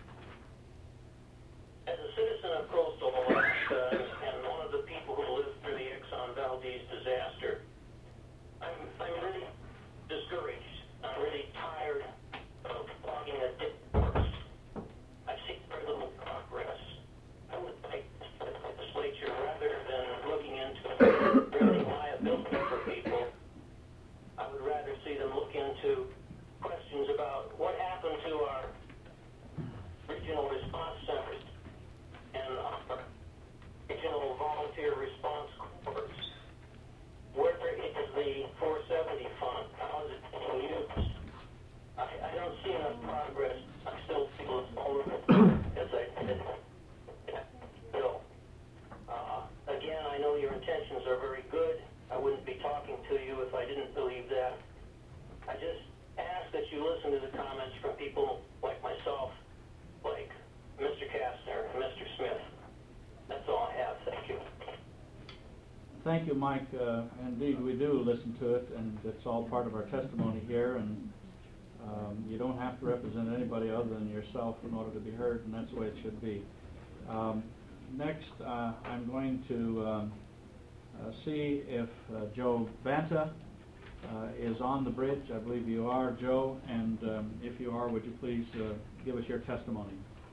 As a citizen of coastal Alaska and one of the people who lived through the Exxon Valdez disaster, I'm, I'm really discouraged. I'm really tired of logging a dead horse. I see very little progress. I would like the legislature, rather than looking into creating liability for people, I would rather see them look into questions about what happened to our regional response centers and our regional volunteer response corps. Where is the four seventy fund? How is it being used? I, I don't see enough progress. I still feel as vulnerable as I did. Bill, uh, again, I know your intentions are very good. I wouldn't be talking to you if I didn't believe that. I just ask that you listen to the comments from people like myself, like Mister Kastner and Mister Smith. That's all I have. Thank you. Thank you, Mike. Uh, indeed, we do listen to it, and it's all part of our testimony here, and um, you don't have to represent anybody other than yourself in order to be heard, and that's the way it should be. Um, next, uh, I'm going to um, uh, see if uh, Joe Banta uh, is on the bridge. I believe you are, Joe, and um, if you are, would you please uh, give us your testimony?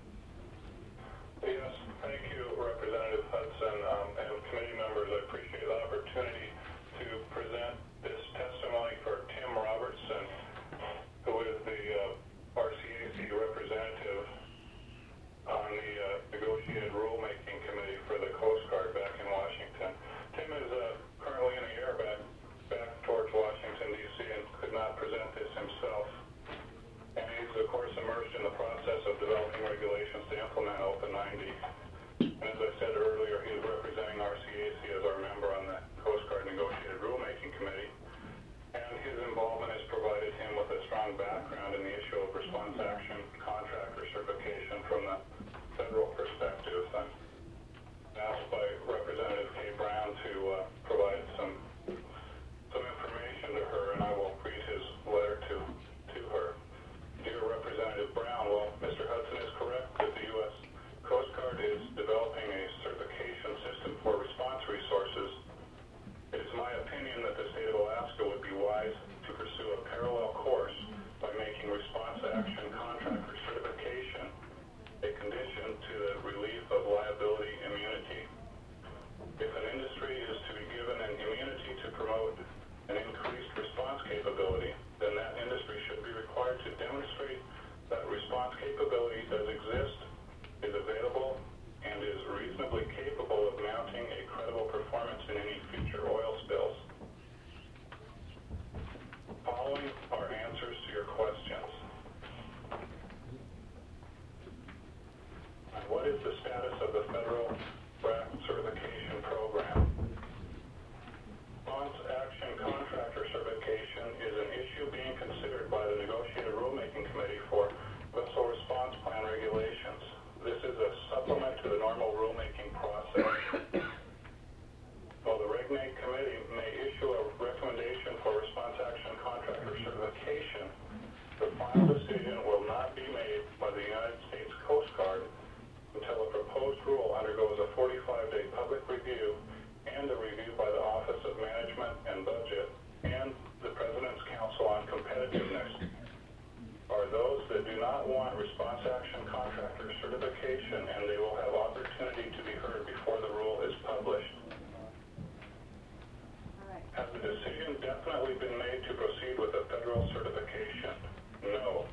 Yes, thank you, Representative Hudson, um, and committee members. I appreciate the opportunity to present this testimony for Tim Robertson, who is the uh, R C A C representative on the uh, negotiated rulemaking committee for the Coast Guard back in Washington. Tim is uh, currently in the air back, back towards Washington, D C, and could not present this himself. And he's, of course, immersed in the process of developing regulations to implement Open ninety. And as I said earlier, he is representing R C A C as our member on the Coast Guard Negotiated Rulemaking Committee. And his involvement has provided him with a strong background in the issue of response action contractor certification from the federal perspective. I'm asked by Representative Kay Brown to uh, provide some, some information to her, and I will read his letter to, to her. Dear Representative Brown, well, Mister Hudson is correct that the U S Coast Guard is developing a certification system for response resources. It is my opinion that the state of Alaska would be wise to pursue a parallel course by making response action contractor certification a condition to the relief of liability immunity. If an industry is to be given an immunity to promote an increased response capability, then that industry should be required to demonstrate that response capability does exist, is available, and is reasonably capable of mounting a credible performance in any future oil spills. Following are answers to your questions. What is the status of the federal R A C certification program? Response action contractor certification is an issue being considered by the Negotiated Rulemaking Committee for Vessel Response Plan regulations. This is a supplement to the normal rulemaking process. While the RegNate Committee may issue a recommendation for response action contractor certification, the final decision will not be made by the United States Coast Guard until a proposed rule undergoes a forty-five day public review and a review by the Office of Management and Budget and the President's Council on Competitiveness. Are those that do not want response action contractor certification, and they will have opportunity to be heard before the rule is published. the decision definitely been made to proceed with a federal certification? No.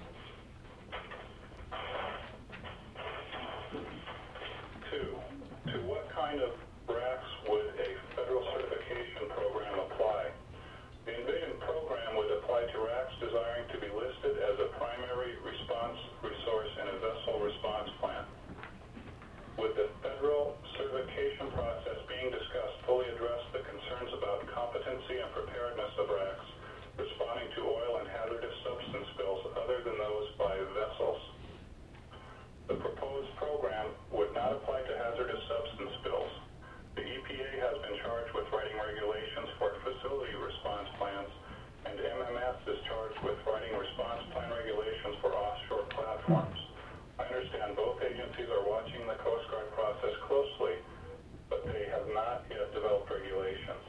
Two, to what kind of racks would a federal certification program apply? The Envision program would apply to racks desiring to be listed as a primary response resource in a vessel response plan. Would the federal certification process being discussed fully address the concerns about competency and preparedness of racks responding to oil and hazardous substance spills other than those by vessels? The proposed program would not apply to hazardous substance spills. The E P A has been charged with writing regulations for facility response plans, and M M S is charged with writing response plan regulations for offshore platforms. I understand both agencies are watching the Coast Guard process closely, but they have not yet developed regulations.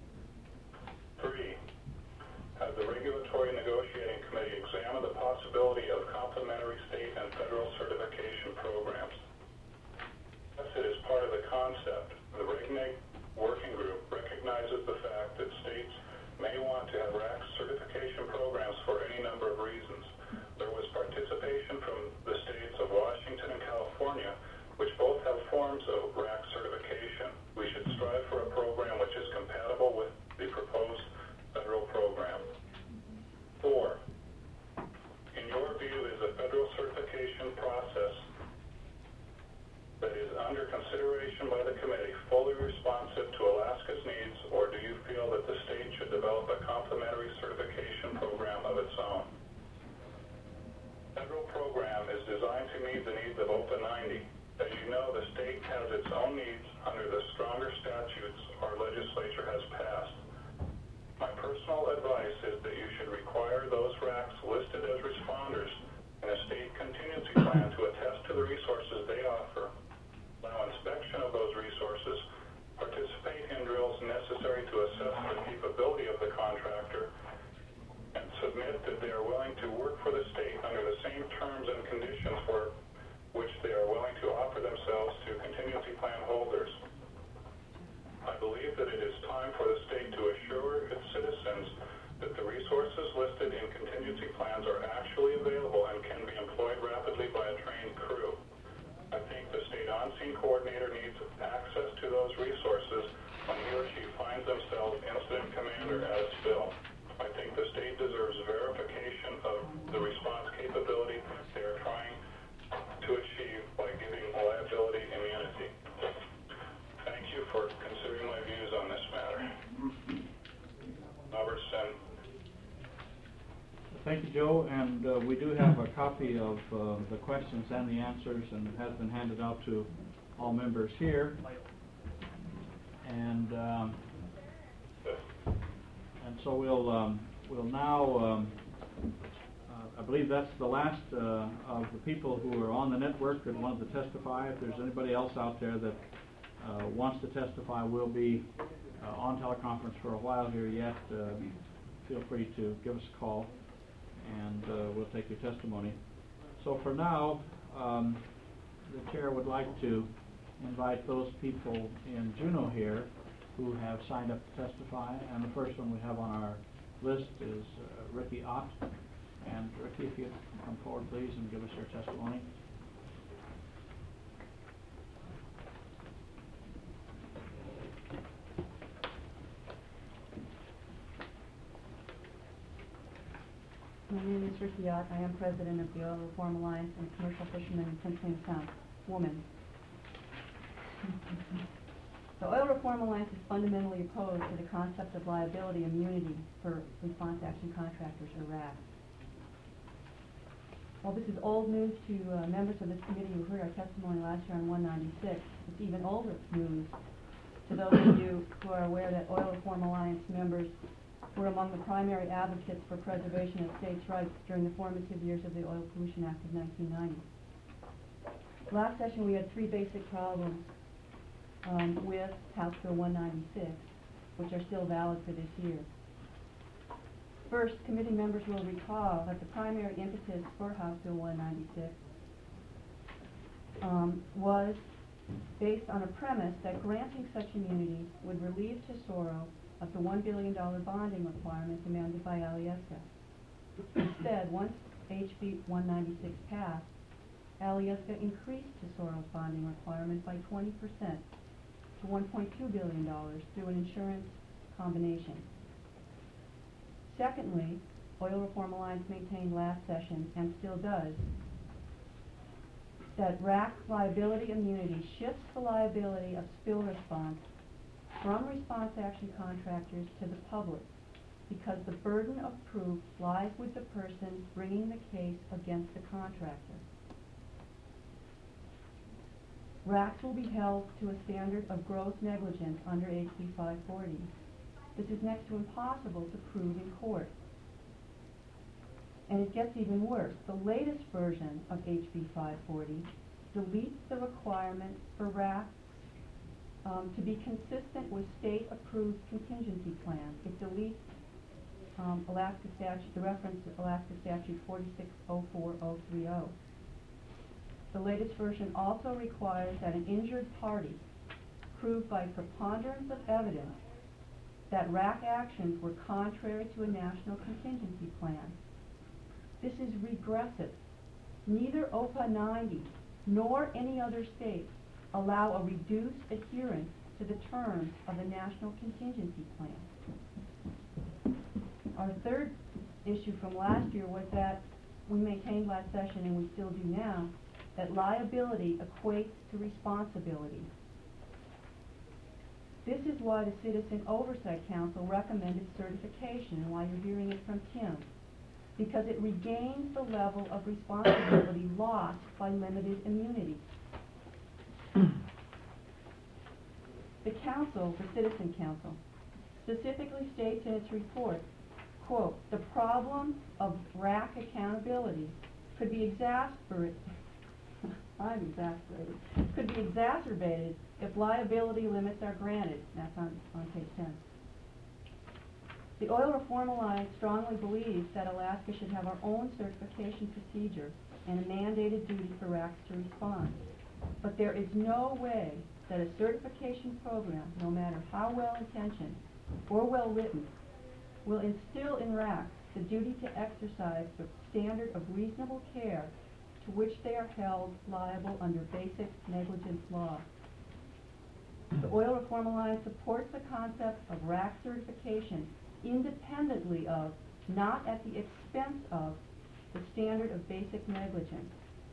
Three, has the Regulatory Negotiating Committee examined the possibility of complementary state and federal certification programs? Yes, it is part of the concept. The RegNeg working group recognizes the fact that states may want to have R A C certification programs for any number of reasons. There was participation from the states of Washington and California, which both have forms of R A C certification. We should strive for a program which is compatible with the proposed federal program. Four, in your view, is the federal certification process that is under consideration by the committee fully responsive to Alaska's needs, or do you feel that the state should develop a complementary certification program of its own? The federal program is designed to meet the needs of Open ninety. As you know, the state has its own needs under the stronger statutes our legislature has passed. My personal advice is that you should require those R A Cs listed as responders in a state contingency plan to attest to the resources they offer, allow inspection of those resources, participate in drills necessary to assess the capability of the contractor, and submit that they are willing to work for the state under the same terms and conditions for which they are willing to offer themselves to contingency plan holders. I believe that it is time for the state to assure its citizens that the resources listed in contingency plans are actually available and can be employed rapidly by a trained crew. I think the state on-scene coordinator needs access to those resources when he or she finds themselves incident commander as Phil. I think the state deserves verification of the response capability they are trying to achieve by giving liability immunity. Thank you for considering my views on this matter. Robertson. Thank you, Joe, and uh, we do have a copy of uh, the questions and the answers, and it has been handed out to all members here. And um, and so we'll um, we'll now. Um, uh, I believe that's the last uh, of the people who are on the network that wanted to testify. If there's anybody else out there that uh, wants to testify, we'll be uh, on teleconference for a while here yet. Uh, feel free to give us a call, and uh, we'll take your testimony. So for now, um, the chair would like to invite those people in Juneau here who have signed up to testify, and the first one we have on our list is uh, Ricky Ott. And Ricky, if you come forward, please, and give us your testimony. My name is Ricky Ott. I am president of the Oil Reform Alliance and Commercial Fishermen in Prince William Sound. Woman. The Oil Reform Alliance is fundamentally opposed to the concept of liability immunity for response action contractors, or R A C. While this is old news to uh, members of this committee who heard our testimony last year on one ninety-six, it's even older news to those of you who are aware that Oil Reform Alliance members were among the primary advocates for preservation of states' rights during the formative years of the Oil Pollution Act of nineteen ninety. Last session we had three basic problems um, with House Bill one ninety-six, which are still valid for this year. First, committee members will recall that the primary impetus for House Bill one ninety-six um, was based on a premise that granting such immunity would relieve Tesoro of the one billion dollar bonding requirement demanded by Alyeska. Instead, once H B one ninety-six passed, Alyeska increased Tesoro's bonding requirement by twenty percent to one point two billion dollars through an insurance combination. Secondly, Oil Reform Alliance maintained last session, and still does, that R A C liability immunity shifts the liability of spill response from response action contractors to the public, because the burden of proof lies with the person bringing the case against the contractor. R A Cs will be held to a standard of gross negligence under H B five forty. This is next to impossible to prove in court. And it gets even worse. The latest version of H B five forty deletes the requirement for R A Cs um, to be consistent with state-approved contingency plans. It deletes um, Alaska statute, the reference to Alaska statute forty-six oh four oh three oh. The latest version also requires that an injured party prove by preponderance of evidence that R A C actions were contrary to a national contingency plan. This is regressive. Neither O P A ninety nor any other state allow a reduced adherence to the terms of the national contingency plan. Our third issue from last year was that we maintained last session, and we still do now, that liability equates to responsibility. This is why the Citizen Oversight Council recommended certification, and why you're hearing it from Tim, because it regains the level of responsibility lost by limited immunity. The council, the Citizen Council, specifically states in its report, quote, the problem of R A C accountability could be exacerbated, I'm exasperated, could be exacerbated if liability limits are granted. That's on, on page ten. The Oil Reform Alliance strongly believes that Alaska should have our own certification procedure and a mandated duty for R A Cs to respond. But there is no way that a certification program, no matter how well-intentioned or well-written, will instill in R A Cs the duty to exercise the standard of reasonable care to which they are held liable under basic negligence law. The Oil Reform Alliance supports the concept of R A C certification independently of, not at the expense of, the standard of basic negligence.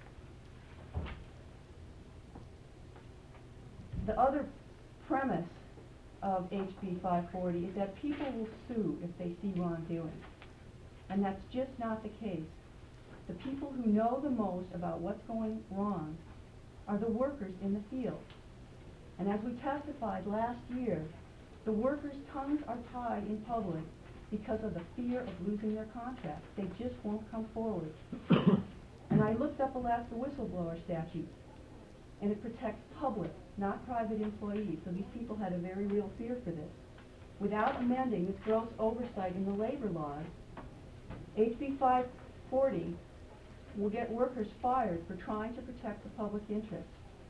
The other premise of H B five forty is that people will sue if they see wrongdoing. And that's just not the case. The people who know the most about what's going wrong are the workers in the field. And as we testified last year, the workers' tongues are tied in public because of the fear of losing their contracts. They just won't come forward. And I looked up Alaska whistleblower statute, and it protects public, not private employees. So these people had a very real fear for this. Without amending this gross oversight in the labor laws, H B five forty will get workers fired for trying to protect the public interest.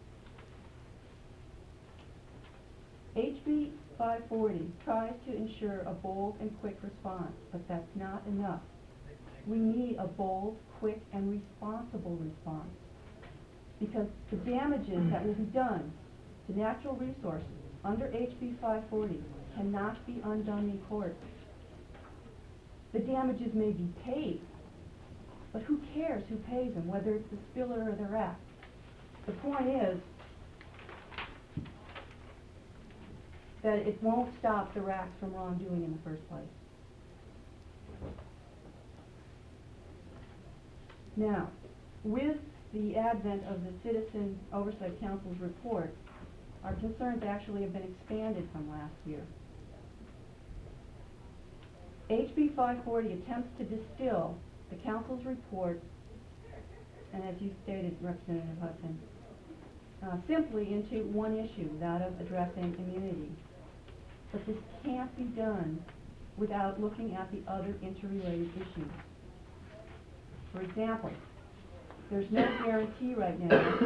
H B five forty tries to ensure a bold and quick response, but that's not enough. We need a bold, quick, and responsible response, because the damages that will be done to natural resources under H B five forty cannot be undone in court. The damages may be paid, but who cares who pays them, whether it's the spiller or the R A C? The point is that it won't stop the R A Cs from wrongdoing in the first place. Now, with the advent of the Citizen Oversight Council's report, our concerns actually have been expanded from last year. H B five forty attempts to distill the Council's report, and as you stated, Representative Hudson, uh, simply into one issue, that of addressing immunity. But this can't be done without looking at the other interrelated issues. For example, there's no guarantee right now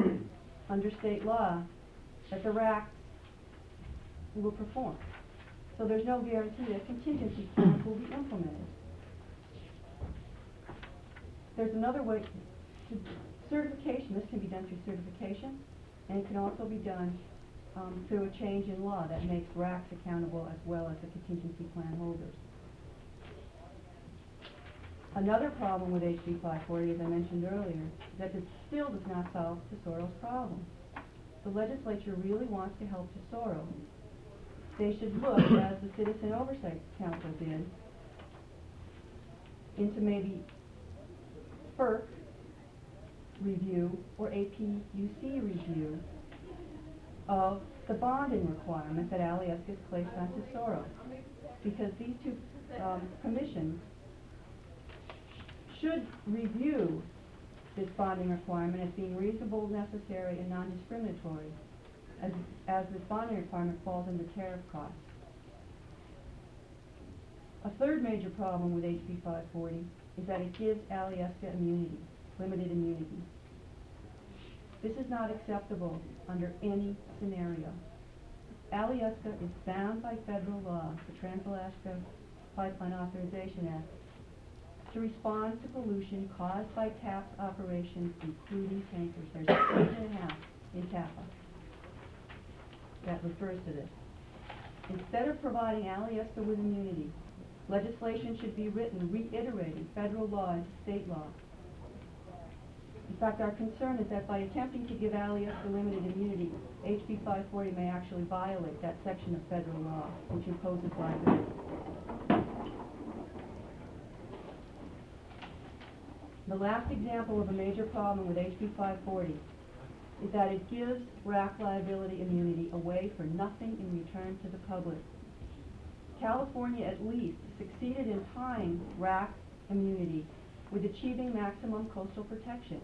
under state law that the R A C will perform. So there's no guarantee that contingency plans will be implemented. There's another way to certification. This can be done through certification, and it can also be done um, through a change in law that makes R A Cs accountable as well as the contingency plan holders. Another problem with H B five forty, as I mentioned earlier, is that it still does not solve Tesoro's problem. The legislature really wants to help Tesoro. They should look, as the Citizen Oversight Council did, into maybe F E R C review or A P U C review of the bonding requirement that Alyeska has placed on Tesoro. Because these two um, commissions should review this bonding requirement as being reasonable, necessary, and non-discriminatory, as, as this bonding requirement falls under tariff costs. A third major problem with H B five forty is that it gives Alyeska immunity, limited immunity. This is not acceptable under any scenario. Alyeska is bound by federal law, the Trans-Alaska Pipeline Authorization Act, to respond to pollution caused by TAP's operations, including tankers. There's a page and a half in TAPA that refers to this. Instead of providing Alyeska with immunity, legislation should be written reiterating federal law into state law. In fact, our concern is that by attempting to give Alyeska limited immunity, H B five forty may actually violate that section of federal law, which imposes liability. The last example of a major problem with H B five forty is that it gives R A C liability immunity away for nothing in return to the public. California at least succeeded in tying R A C immunity with achieving maximum coastal protection.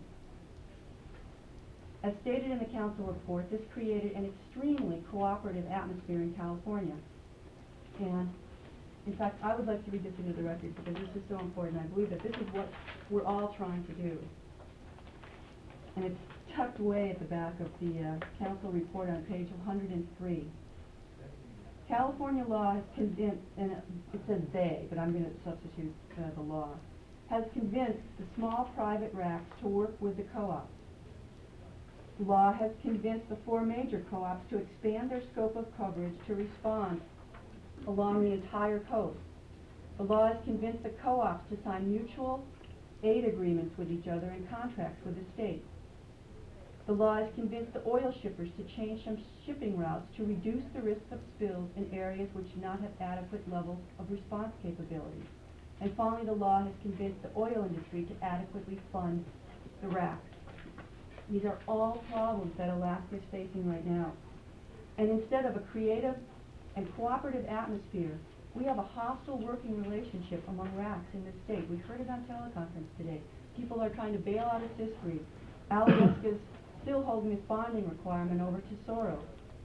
As stated in the council report, this created an extremely cooperative atmosphere in California. And in fact, I would like to read this into the record because this is so important. I believe that this is what we're all trying to do. And it's tucked away at the back of the uh, council report on page one hundred three. California law has convinced, and it says they, but I'm going to substitute uh, the law, has convinced the small private R A Cs to work with the co-ops. The law has convinced the four major co-ops to expand their scope of coverage to respond along the entire coast. The law has convinced the co-ops to sign mutual aid agreements with each other and contracts with the state. The law has convinced the oil shippers to change some shipping routes to reduce the risk of spills in areas which do not have adequate levels of response capability. And finally, the law has convinced the oil industry to adequately fund the R A C. These are all problems that Alaska is facing right now. And instead of a creative and cooperative atmosphere, we have a hostile working relationship among R A Cs in this state. We heard it on teleconference today. People are trying to bail out of SISCRI. Alyeska is still holding this bonding requirement over Tesoro.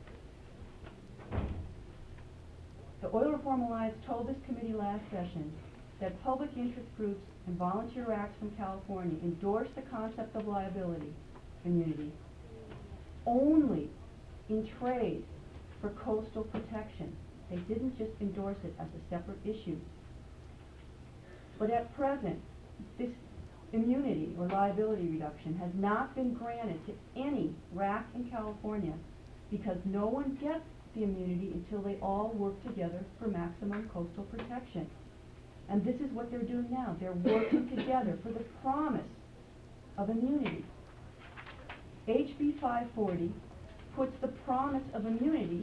The Oil Reform Alliance told this committee last session that public interest groups and volunteer R A Cs from California endorsed the concept of liability immunity only in trade for coastal protection. They didn't just endorse it as a separate issue. But at present, this immunity or liability reduction has not been granted to any R A C in California because no one gets the immunity until they all work together for maximum coastal protection. And this is what they're doing now. They're working together for the promise of immunity. H B five forty puts the promise of immunity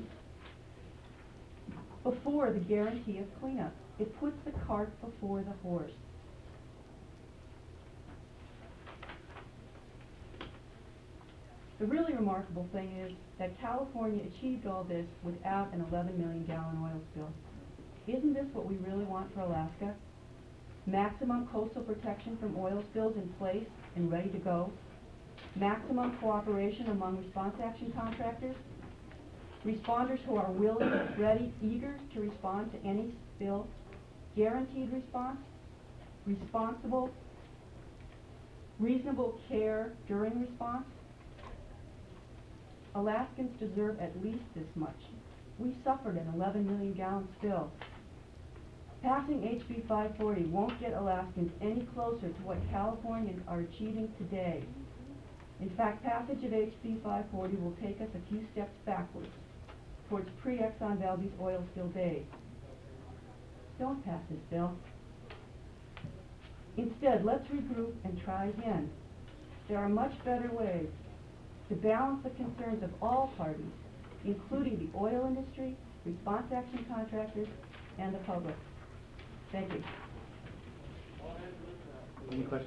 before the guarantee of cleanup. It puts the cart before the horse. The really remarkable thing is that California achieved all this without an eleven million gallon oil spill. Isn't this what we really want for Alaska? Maximum coastal protection from oil spills in place and ready to go. Maximum cooperation among response action contractors. Responders who are willing, ready, eager to respond to any spill. Guaranteed response. Responsible, reasonable care during response. Alaskans deserve at least this much. we suffered an eleven million gallon spill. Passing H B five forty won't get Alaskans any closer to what Californians are achieving today. In fact, passage of H B five forty will take us a few steps backwards towards pre-Exxon Valdez oil spill days. Don't pass this bill. Instead, let's regroup and try again. There are much better ways to balance the concerns of all parties, including the oil industry, response action contractors, and the public. Thank you. Any questions?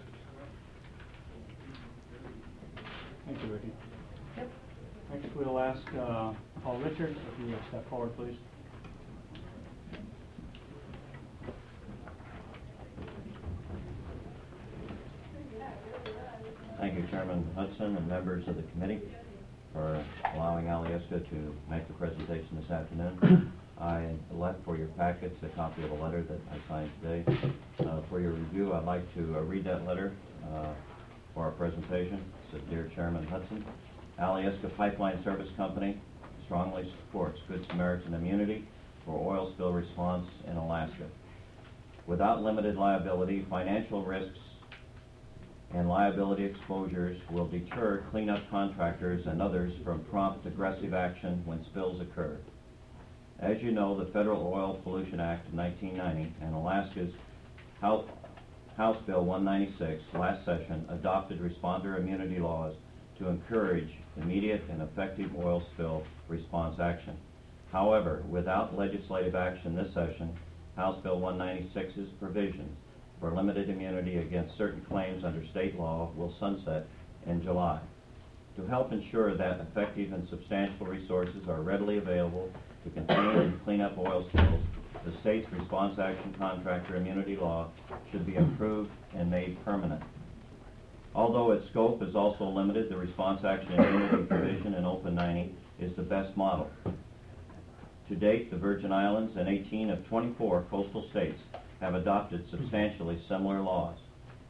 Thank you, Ricky. Yep. Next, we'll ask uh, Paul Richard, if you will step forward, please. Thank you, Chairman Hudson and members of the committee, for allowing Alyeska to make the presentation this afternoon. I left for your packets a copy of a letter that I signed today. Uh, for your review, I'd like to uh, read that letter uh, for our presentation. It says, Dear Chairman Hudson, Alyeska Pipeline Service Company strongly supports Good Samaritan immunity for oil spill response in Alaska. Without limited liability, financial risks and liability exposures will deter cleanup contractors and others from prompt, aggressive action when spills occur. As you know, the Federal Oil Pollution Act of nineteen ninety and Alaska's House, House Bill one ninety-six last session adopted responder immunity laws to encourage immediate and effective oil spill response action. However, without legislative action this session, House Bill one ninety-six's provisions for limited immunity against certain claims under state law will sunset in July. To help ensure that effective and substantial resources are readily available to contain and clean up oil spills, the state's response action contractor immunity law should be improved and made permanent. Although its scope is also limited, the response action immunity provision in Open ninety is the best model. To date, the Virgin Islands and eighteen of twenty-four coastal states have adopted substantially similar laws.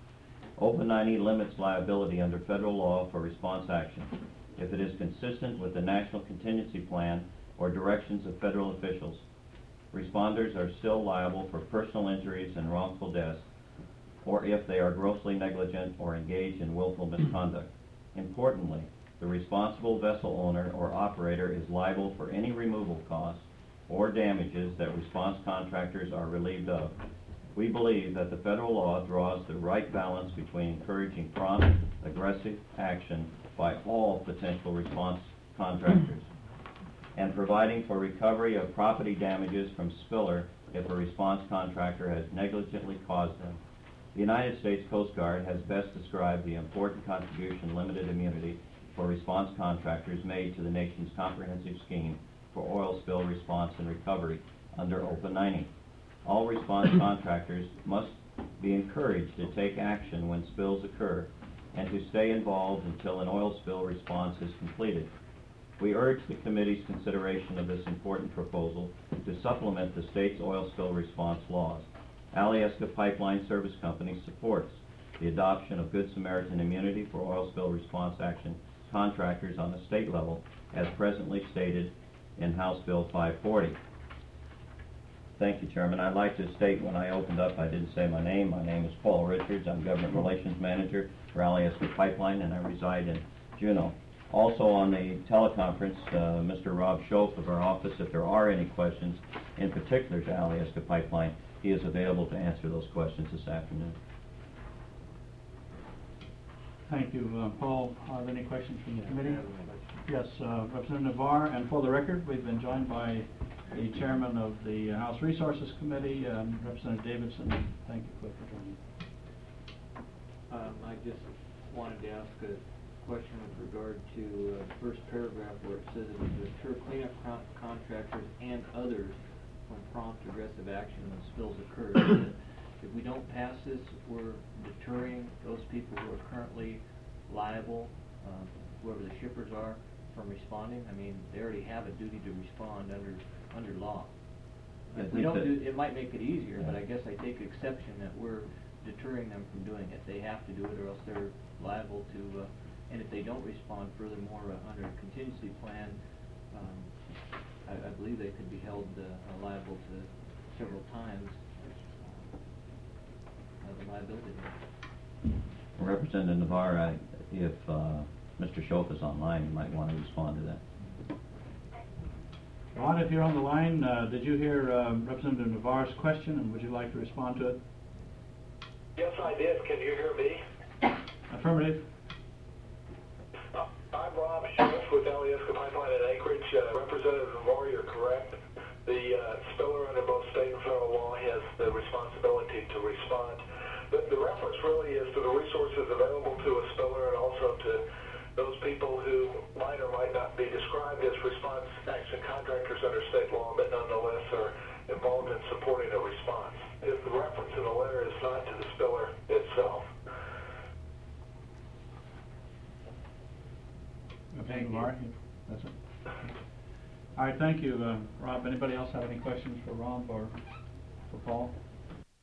Open ninety limits liability under federal law for response action if it is consistent with the National Contingency Plan or directions of federal officials. Responders are still liable for personal injuries and wrongful deaths, or if they are grossly negligent or engage in willful misconduct. Importantly, the responsible vessel owner or operator is liable for any removal costs or damages that response contractors are relieved of. We believe that the federal law draws the right balance between encouraging prompt, aggressive action by all potential response contractors and providing for recovery of property damages from spiller if a response contractor has negligently caused them. The United States Coast Guard has best described the important contribution limited immunity for response contractors made to the nation's comprehensive scheme for oil spill response and recovery under Open ninety. All response contractors must be encouraged to take action when spills occur and to stay involved until an oil spill response is completed. We urge the committee's consideration of this important proposal to supplement the state's oil spill response laws. Alyeska Pipeline Service Company supports the adoption of Good Samaritan immunity for oil spill response action contractors on the state level as presently stated in House Bill five forty. Thank you, Chairman. I'd like to state when I opened up, I didn't say my name. My name is Paul Richards. I'm Government Relations Manager for Alyeska Pipeline, and I reside in Juneau. Also on the teleconference, uh, Mister Rob Schoaf of our office, if there are any questions, in particular to Alyeska Pipeline, he is available to answer those questions this afternoon. Thank you, uh, Paul. Are there any questions from the committee? Yes, uh, Representative Barr, and for the record, we've been joined by the chairman of the House Resources Committee, um, Representative Davidson. Thank you, Cliff, for joining. Um, I just wanted to ask a question with regard to uh, the first paragraph where it says it would deter cleanup con contractors and others from prompt aggressive action when spills occur. If we don't pass this, we're deterring those people who are currently liable, uh, whoever the shippers are, from responding. I mean, they already have a duty to respond under under law. If we don't do, it might make it easier, but I guess I take exception that we're deterring them from doing it. They have to do it, or else they're liable to. Uh, and if they don't respond, furthermore, uh, under a contingency plan, um, I, I believe they could be held uh, liable to several times uh, of the liability. Representative Navarre, I, if uh, Mister Schoaf is online, you might want to respond to that. Ron, if you're on the line, uh, did you hear um, Representative Navarre's question, and would you like to respond to it? Yes, I did. Can you hear me? Affirmative. Uh, I'm Rob Schiff with Alyeska Pipeline and Anchorage. Uh, Representative Navarre, you're correct. The uh, spiller under both state and federal law has the responsibility to respond. The, the reference really is to the resources available to a spiller and also to those people who might or might not be described as response action contractors under state law, but nonetheless are involved in supporting a response. If the reference in the letter is not to the spiller itself. Okay, Navarre, that's it. All right, thank you, uh, Rob. Anybody else have any questions for Rob or for Paul?